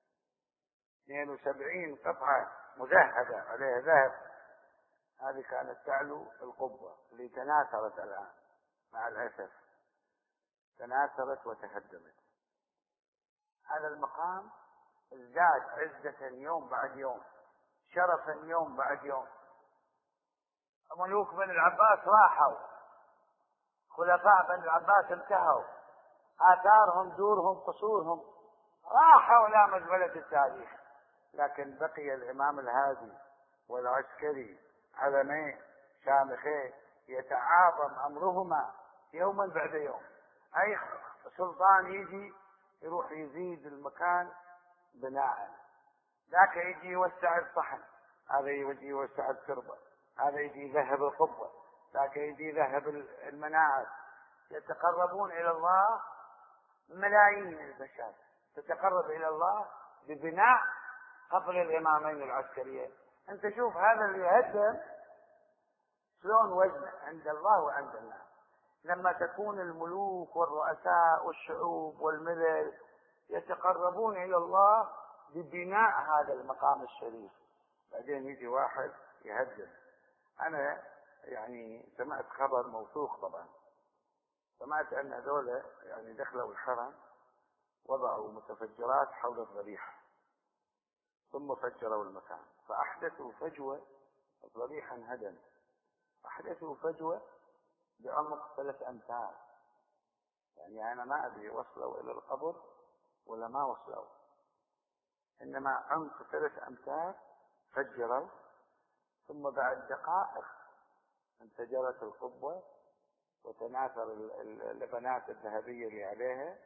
Speaker 1: 72 قطعة مذهبة عليها ذهب. هذه كانت تعلو القبة اللي تناثرت الآن مع الأسف، تناثرت وتهدمت. هذا المقام ازداد عزة يوم بعد يوم، شرفا يوم بعد يوم. ملوك بن العباس راحوا، خلفاء بن العباس انتهوا، آثارهم دورهم قصورهم راحوا إلى مزبلة التاريخ. لكن بقي الإمام الهادي والعسكري علمين شامخين يتعاظم أمرهما يوما بعد يوم. أي سلطان يجي يروح يزيد المكان بناء، ذاك يجي يوسع الصحن، هذا يجي يوسع التربة، هذا يجي يذهب القبة، ذاك يجي يذهب المناعم. يتقربون إلى الله ملايين البشر تتقرب إلى الله ببناء قبر الإمامين العسكريين. أنت شوف هذا اللي يهدم شلون وزنه عند الله وعند الناس. لما تكون الملوك والرؤساء والشعوب والملل يتقربون إلى الله ببناء هذا المقام الشريف، بعدين يجي واحد يهدم. أنا يعني سمعت خبر موثوق طبعا، سمعت أن هذول يعني دخلوا الحرم وضعوا متفجرات حول الضريحة ثم فجروا المكان، فأحدثوا فجوة، الضريحة انهدم، أحدثوا فجوة بعمق 3 أمتار. يعني أنا ما أدري وصلوا إلى القبر ولا ما وصلوا، إنما عمق 3 أمتار فجروا، ثم بعد دقائق انفجرت القبة وتناثر اللبنات الذهبية اللي عليها،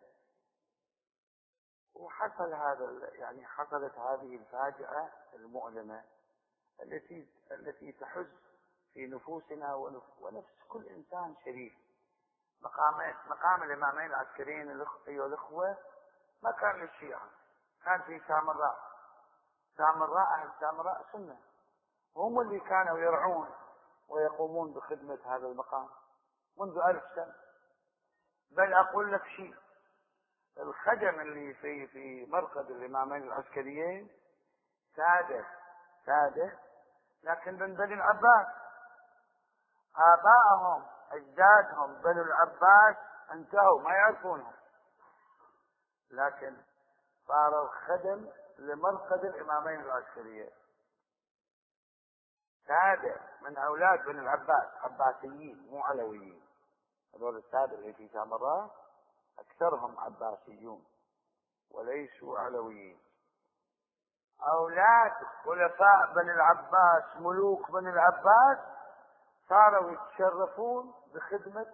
Speaker 1: وحصل هذا يعني حصلت هذه الفاجعة المؤلمة التي تحز في نفوسنا ونفس كل إنسان شريف. مقام الإمامين العسكريين أيها الأخوة ما كان للشيعة، كان في سامراء. أهل سامراء سنة، هم اللي كانوا يرعون ويقومون بخدمة هذا المقام منذ 1000 سنة. بل أقول لك شيء، الخدم اللي في مرقد الإمامين العسكريين سادة لكن من بني العباس، آبائهم أجدادهم بني العباس انتهوا ما يعرفونهم، لكن صاروا خدم لمرقد الإمامين العسكريين، سادة من أولاد بني العباس، عباسيين مو علويين. هذول السادة اللي في سامراء أكثرهم عباسيون وليسوا علويين، أولاد خلفاء بني العباس، ملوك بني العباس، صاروا يتشرفون بخدمة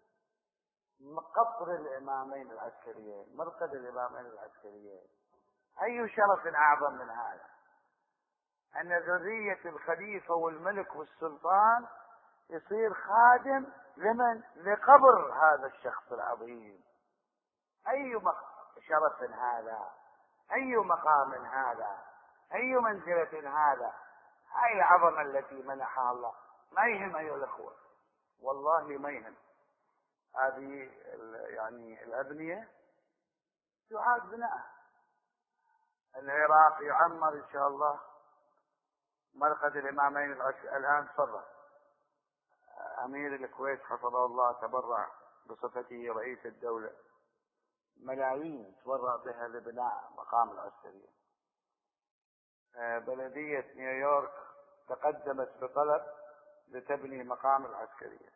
Speaker 1: قبر الإمامين العسكريين، مرقد الإمامين العسكريين. أي شرف أعظم من هذا، أن ذرية الخليفة والملك والسلطان يصير خادم لمن؟ لقبر هذا الشخص العظيم. أي شرف هذا، أي مقام هذا، أي منزلة هذا. هاي العظمة التي منحها الله ما يهم أيها الأخوة، والله ما يهم. هذه يعني الأبنية يعاد بناءها. العراق يعمر إن شاء الله مرقد الإمامين الآن تفضل أمير الكويت حفظه الله تبرع بصفته رئيس الدولة ملايين تبرع بها لبناء مقام العسكرية. بلدية نيويورك تقدمت بطلب لتبني مقام العسكرية.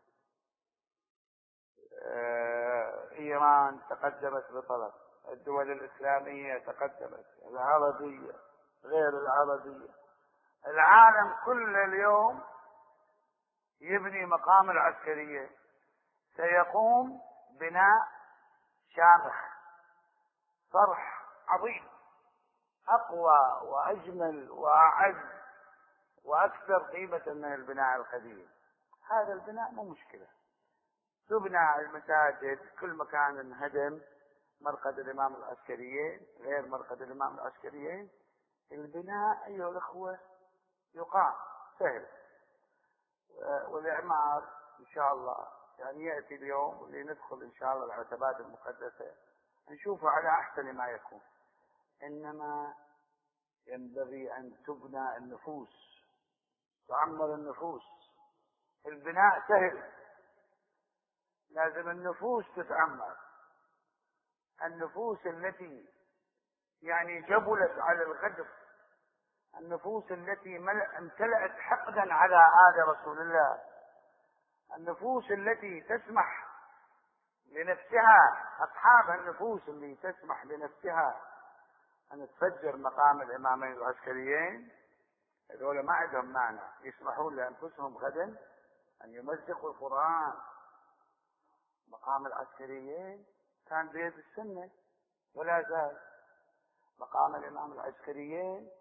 Speaker 1: إيران تقدمت بطلب، الدول الإسلامية تقدمت، العربية غير العربية، العالم كل اليوم يبني مقام العسكرية. سيقوم بناء شامخ، صرح عظيم، أقوى وأجمل وأعز وأكثر قيمة من البناء القديم. هذا البناء مو مشكلة، تبنى المساجد، كل مكان انهدم مرقد الإمام العسكريين غير مرقد الإمام العسكريين، البناء أيها الأخوة يقام سهل. والإعمار إن شاء الله يعني يأتي اليوم اللي ندخل إن شاء الله العتبات المقدسة نشوفه على أحسن ما يكون. إنما ينبغي أن تبنى النفوس، تعمر النفوس. البناء سهل، لازم النفوس تتعمر. النفوس التي يعني جبلت على الغدر، النفوس التي امتلأت حقدا على آل رسول الله، النفوس التي تسمح لنفسها، أصحاب النفوس اللي تسمح لنفسها أن تفجر مقام الإمامين العسكريين، هذول ما عندهم مانع، يسمحون لأنفسهم غدا أن يمزقوا القرآن. مقام العسكريين كان بيد السنة، ولا زال مقام الإمام العسكريين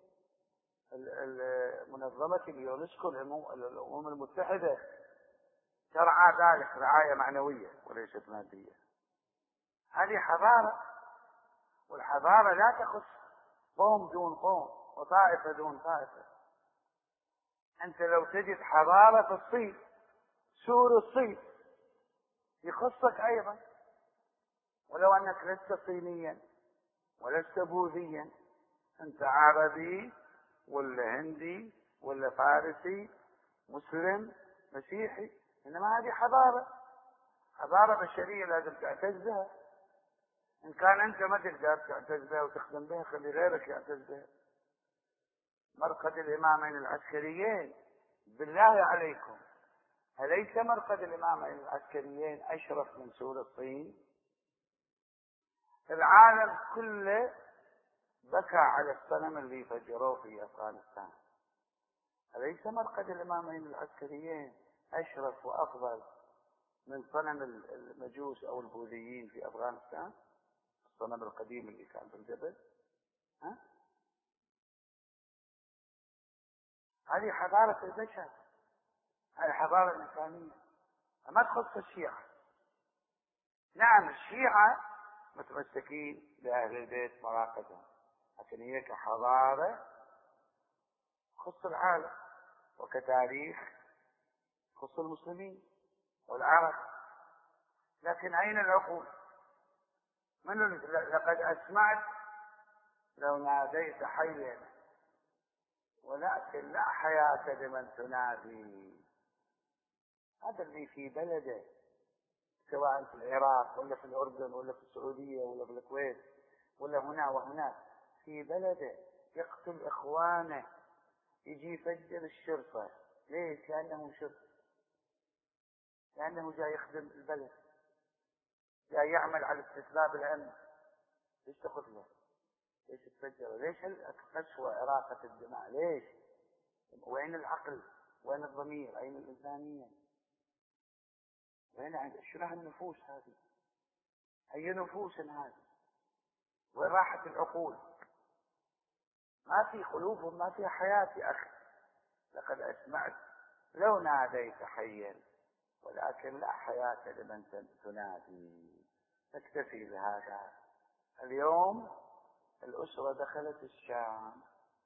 Speaker 1: منظمة اليونسكو الأمم المتحدة ترعى ذلك رعاية معنوية وليست مادية. هذه حضارة، والحضارة لا تخص قوم دون قوم وطائفة دون طائفة. أنت لو تجد حضارة في الصين، سور الصين يخصك أيضا، ولو أنك لست صينيا ولست بوذيا، أنت عربي ولا هندي ولا فارسي، مسلم مسيحي، إنما هذه حضارة بشرية لازم تعتز بها. إن كان أنت ما تقدر تعتز بها وتخدم بها، خلي غيرك يعتز بها. مرقد الإمامين العسكريين بالله عليكم، أليس مرقد الإمامين العسكريين أشرف من سور الصين؟ العالم كله بكى على الصنم اللي فجروه في أفغانستان. أليس مرقد الإمامين العسكريين أشرف وأفضل من صنم المجوس أو البوذيين في أفغانستان، الصنم القديم اللي كان في الجبل؟ هذه حضارة البشر، هذه حضارة إنسانية، ما تخص الشيعة. نعم الشيعة متمسكين بأهل البيت مراقبهم، لكن هي كحضارة تخص العالم، وكتاريخ تخص المسلمين والعرب. لكن أين العقول؟ لقد أسمعت لو ناديت حيا ولكن لا حياة لمن تنادي. هذا اللي في بلده، سواء في العراق ولا في الأردن ولا في السعودية ولا في الكويت ولا هنا وهناك، في بلده يقتل إخوانه، يجي يفجر الشرطة. ليش؟ لأنه شرطة، لأنه جاي يخدم البلد، جاي يعمل على استتباب الأمن. ليش تقتله؟ ليش تفجره؟ ليش القسوة إراقة الدماء؟ ليش؟ وين العقل؟ وين الضمير؟ أين الإنسانية؟ وين شنو هالنفوس هذه؟ أي نفوس هذه؟ وين راحت العقول؟ ما في قلوب، ما فيها حياة يا أخي. لقد أسمعت لو ناديت حيا ولكن لا حياة لمن تنادي. نكتفي بهذا. اليوم الأسرة دخلت الشام،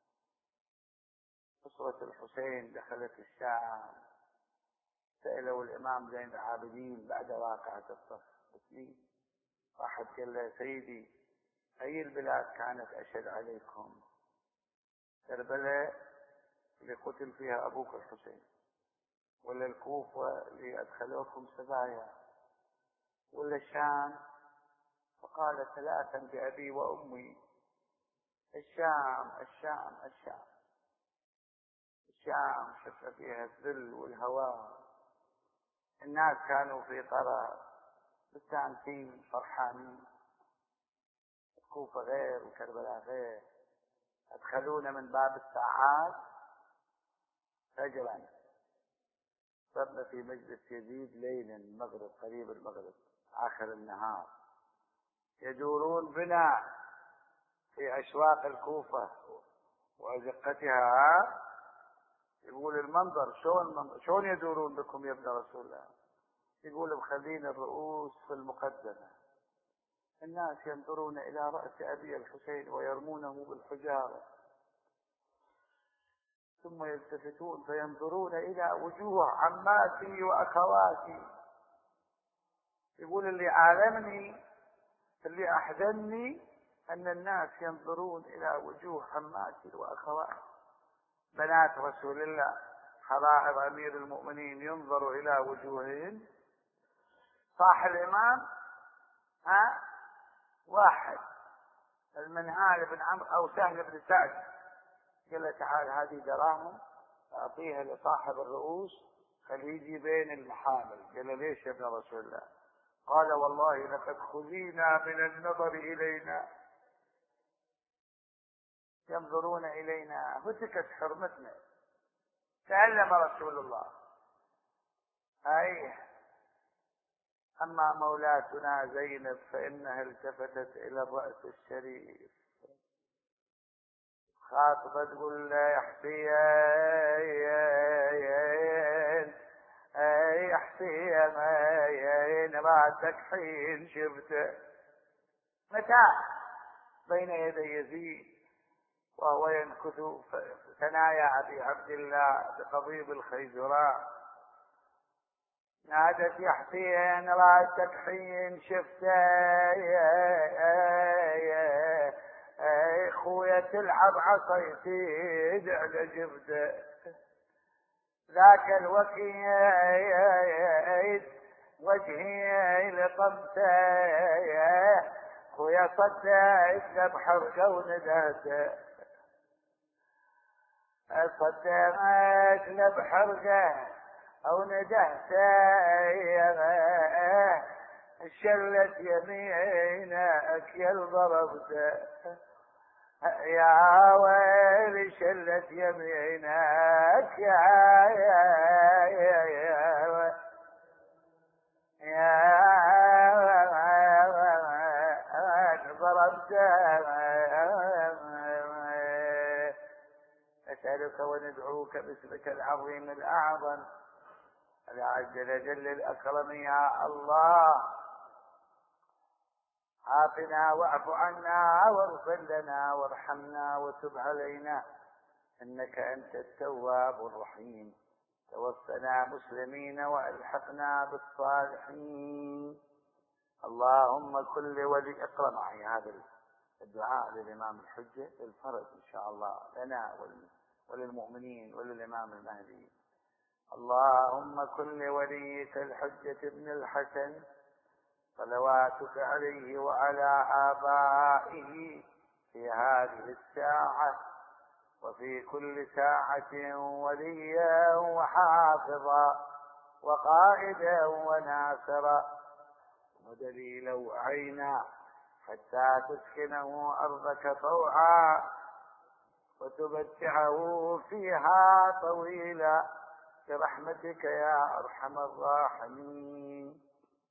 Speaker 1: أسرة الحسين دخلت الشام. سألوا الإمام زين العابدين بعد واقعة الصف بسنين، واحد قال له سيدي أي البلاد كانت أشد عليكم؟ كربلاء اللي قتل فيها أبوك الحسين، ولا الكوفة اللي أدخلوكم سبايا، ولا الشام؟ فقال ثلاثا بأبي وأمي، الشام الشام الشام. الشام شف فيها الذل والهوان، الناس كانوا في طرف مستانسين فرحانين. الكوفة غير وكربلاء غير، أدخلونا من باب الساعات فجرا، صرنا في مجلس يزيد ليلا المغرب، قريب المغرب آخر النهار، يدورون بنا في أشواق الكوفة وأزقتها. يقول المنظر شلون يدورون بكم يا ابن رسول الله؟ يقول مخلين الرؤوس في المقدمة، الناس ينظرون إلى رأس أبي الحسين ويرمونه بالحجارة، ثم يلتفتون فينظرون إلى وجوه عماتي وأخواتي. يقول اللي عالمني، اللي أحزنني، أن الناس ينظرون إلى وجوه عماتي وأخواتي. بنات رسول الله حرائر أمير المؤمنين ينظر إلى وجوههم. صاح الإمام واحد المنهال بن عمرو أو سهل بن سعد، قال له تعال هذه دراهم أعطيها لصاحب الرؤوس خليه يجي بين المحامل. قال له ليش يا ابن رسول الله؟ قال والله لقد خزينا من النظر إلينا، ينظرون إلينا، هتكت حرمتنا. تعلم رسول الله أما مولاتنا زينب فإنها التفتت إلى الرأس الشريف خاطبة تقول له يا حسين يا حسين راسك حين شفته متى بين يدي يزيد وهو ينكث ثنايا أبي عبد الله بقضيب الخيزراء. نادت يا حسين راسك حين شفته خويا تلعب عصيتي على جبده ذاك الوقيت وجهي لطمته خويا صديت بحرقه وندهته صديت بحرقه او ندهته شلت يمينك يا ضربته يا ويلي شلت يمينك يا ضربته. نسألك وندعوك باسمك العظيم الأعظم العز جل الأكرم يا الله عافنا واعف عنا واغفر لنا وارحمنا وتب علينا إنك أنت التواب الرحيم. توفنا مسلمين وألحقنا بالصالحين. اللهم كل ولي اقرأ معي هذا الدعاء للإمام الحجة الفرج إن شاء الله لنا وللمؤمنين وللإمام المهدي. اللهم كل وليك الحجة ابن الحسن صلواتك عليه وعلى آبائه في هذه الساعة وفي كل ساعة وليا وحافظا وقائدا وناصرا ودليلا وعينا حتى تسكنه أرضك طوعا وتمتعه فيها طويلا برحمتك يا أرحم الراحمين.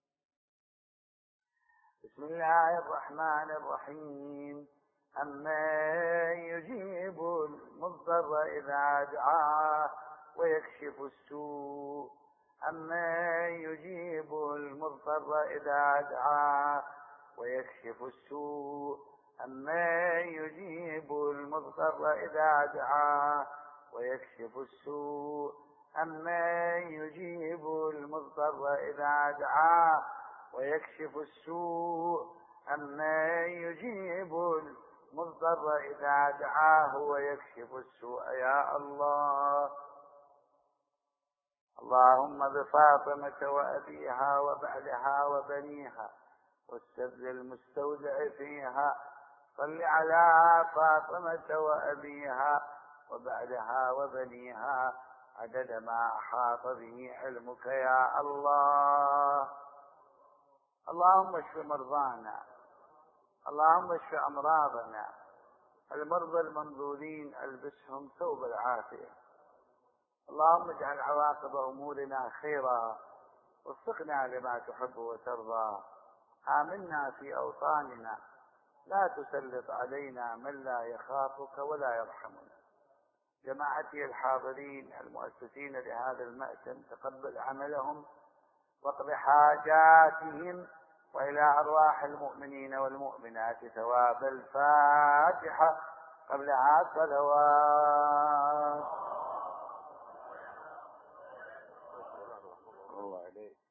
Speaker 1: بسم الله الرحمن الرحيم. أمن يجيب المضطر إذا دعاه ويكشف السوء أمن يجيب المضطر إذا دعاه ويكشف السوء أمن يجيب المضطر إذا دعاه ويكشف السوء أمن يجيب المضطر إذا دعاه ويكشف السوء أمن يجيب المضطر إذا دعاه ويكشف السوء يا الله. اللهم بفاطمة وأبيها وبعلها وبنيها والسر المستودع فيها صل على فاطمة وأبيها وبعلها وبنيها عدد ما أحاط به علمك يا الله. اللهم اشف مرضانا اللهم اشف أمراضنا المرضى المنظورين البسهم ثوب العافية. اللهم اجعل عواقب أمورنا خيرا وفقنا لما تحب وترضى. آمنا في أوطاننا لا تسلط علينا من لا يخافك ولا يرحمنا. جماعتي الحاضرين المؤسسين لهذا المأتم تقبل عملهم واقض حاجاتهم وإلى أرواح المؤمنين والمؤمنات ثواب الفاتحة قبلها صلوات الله عليه.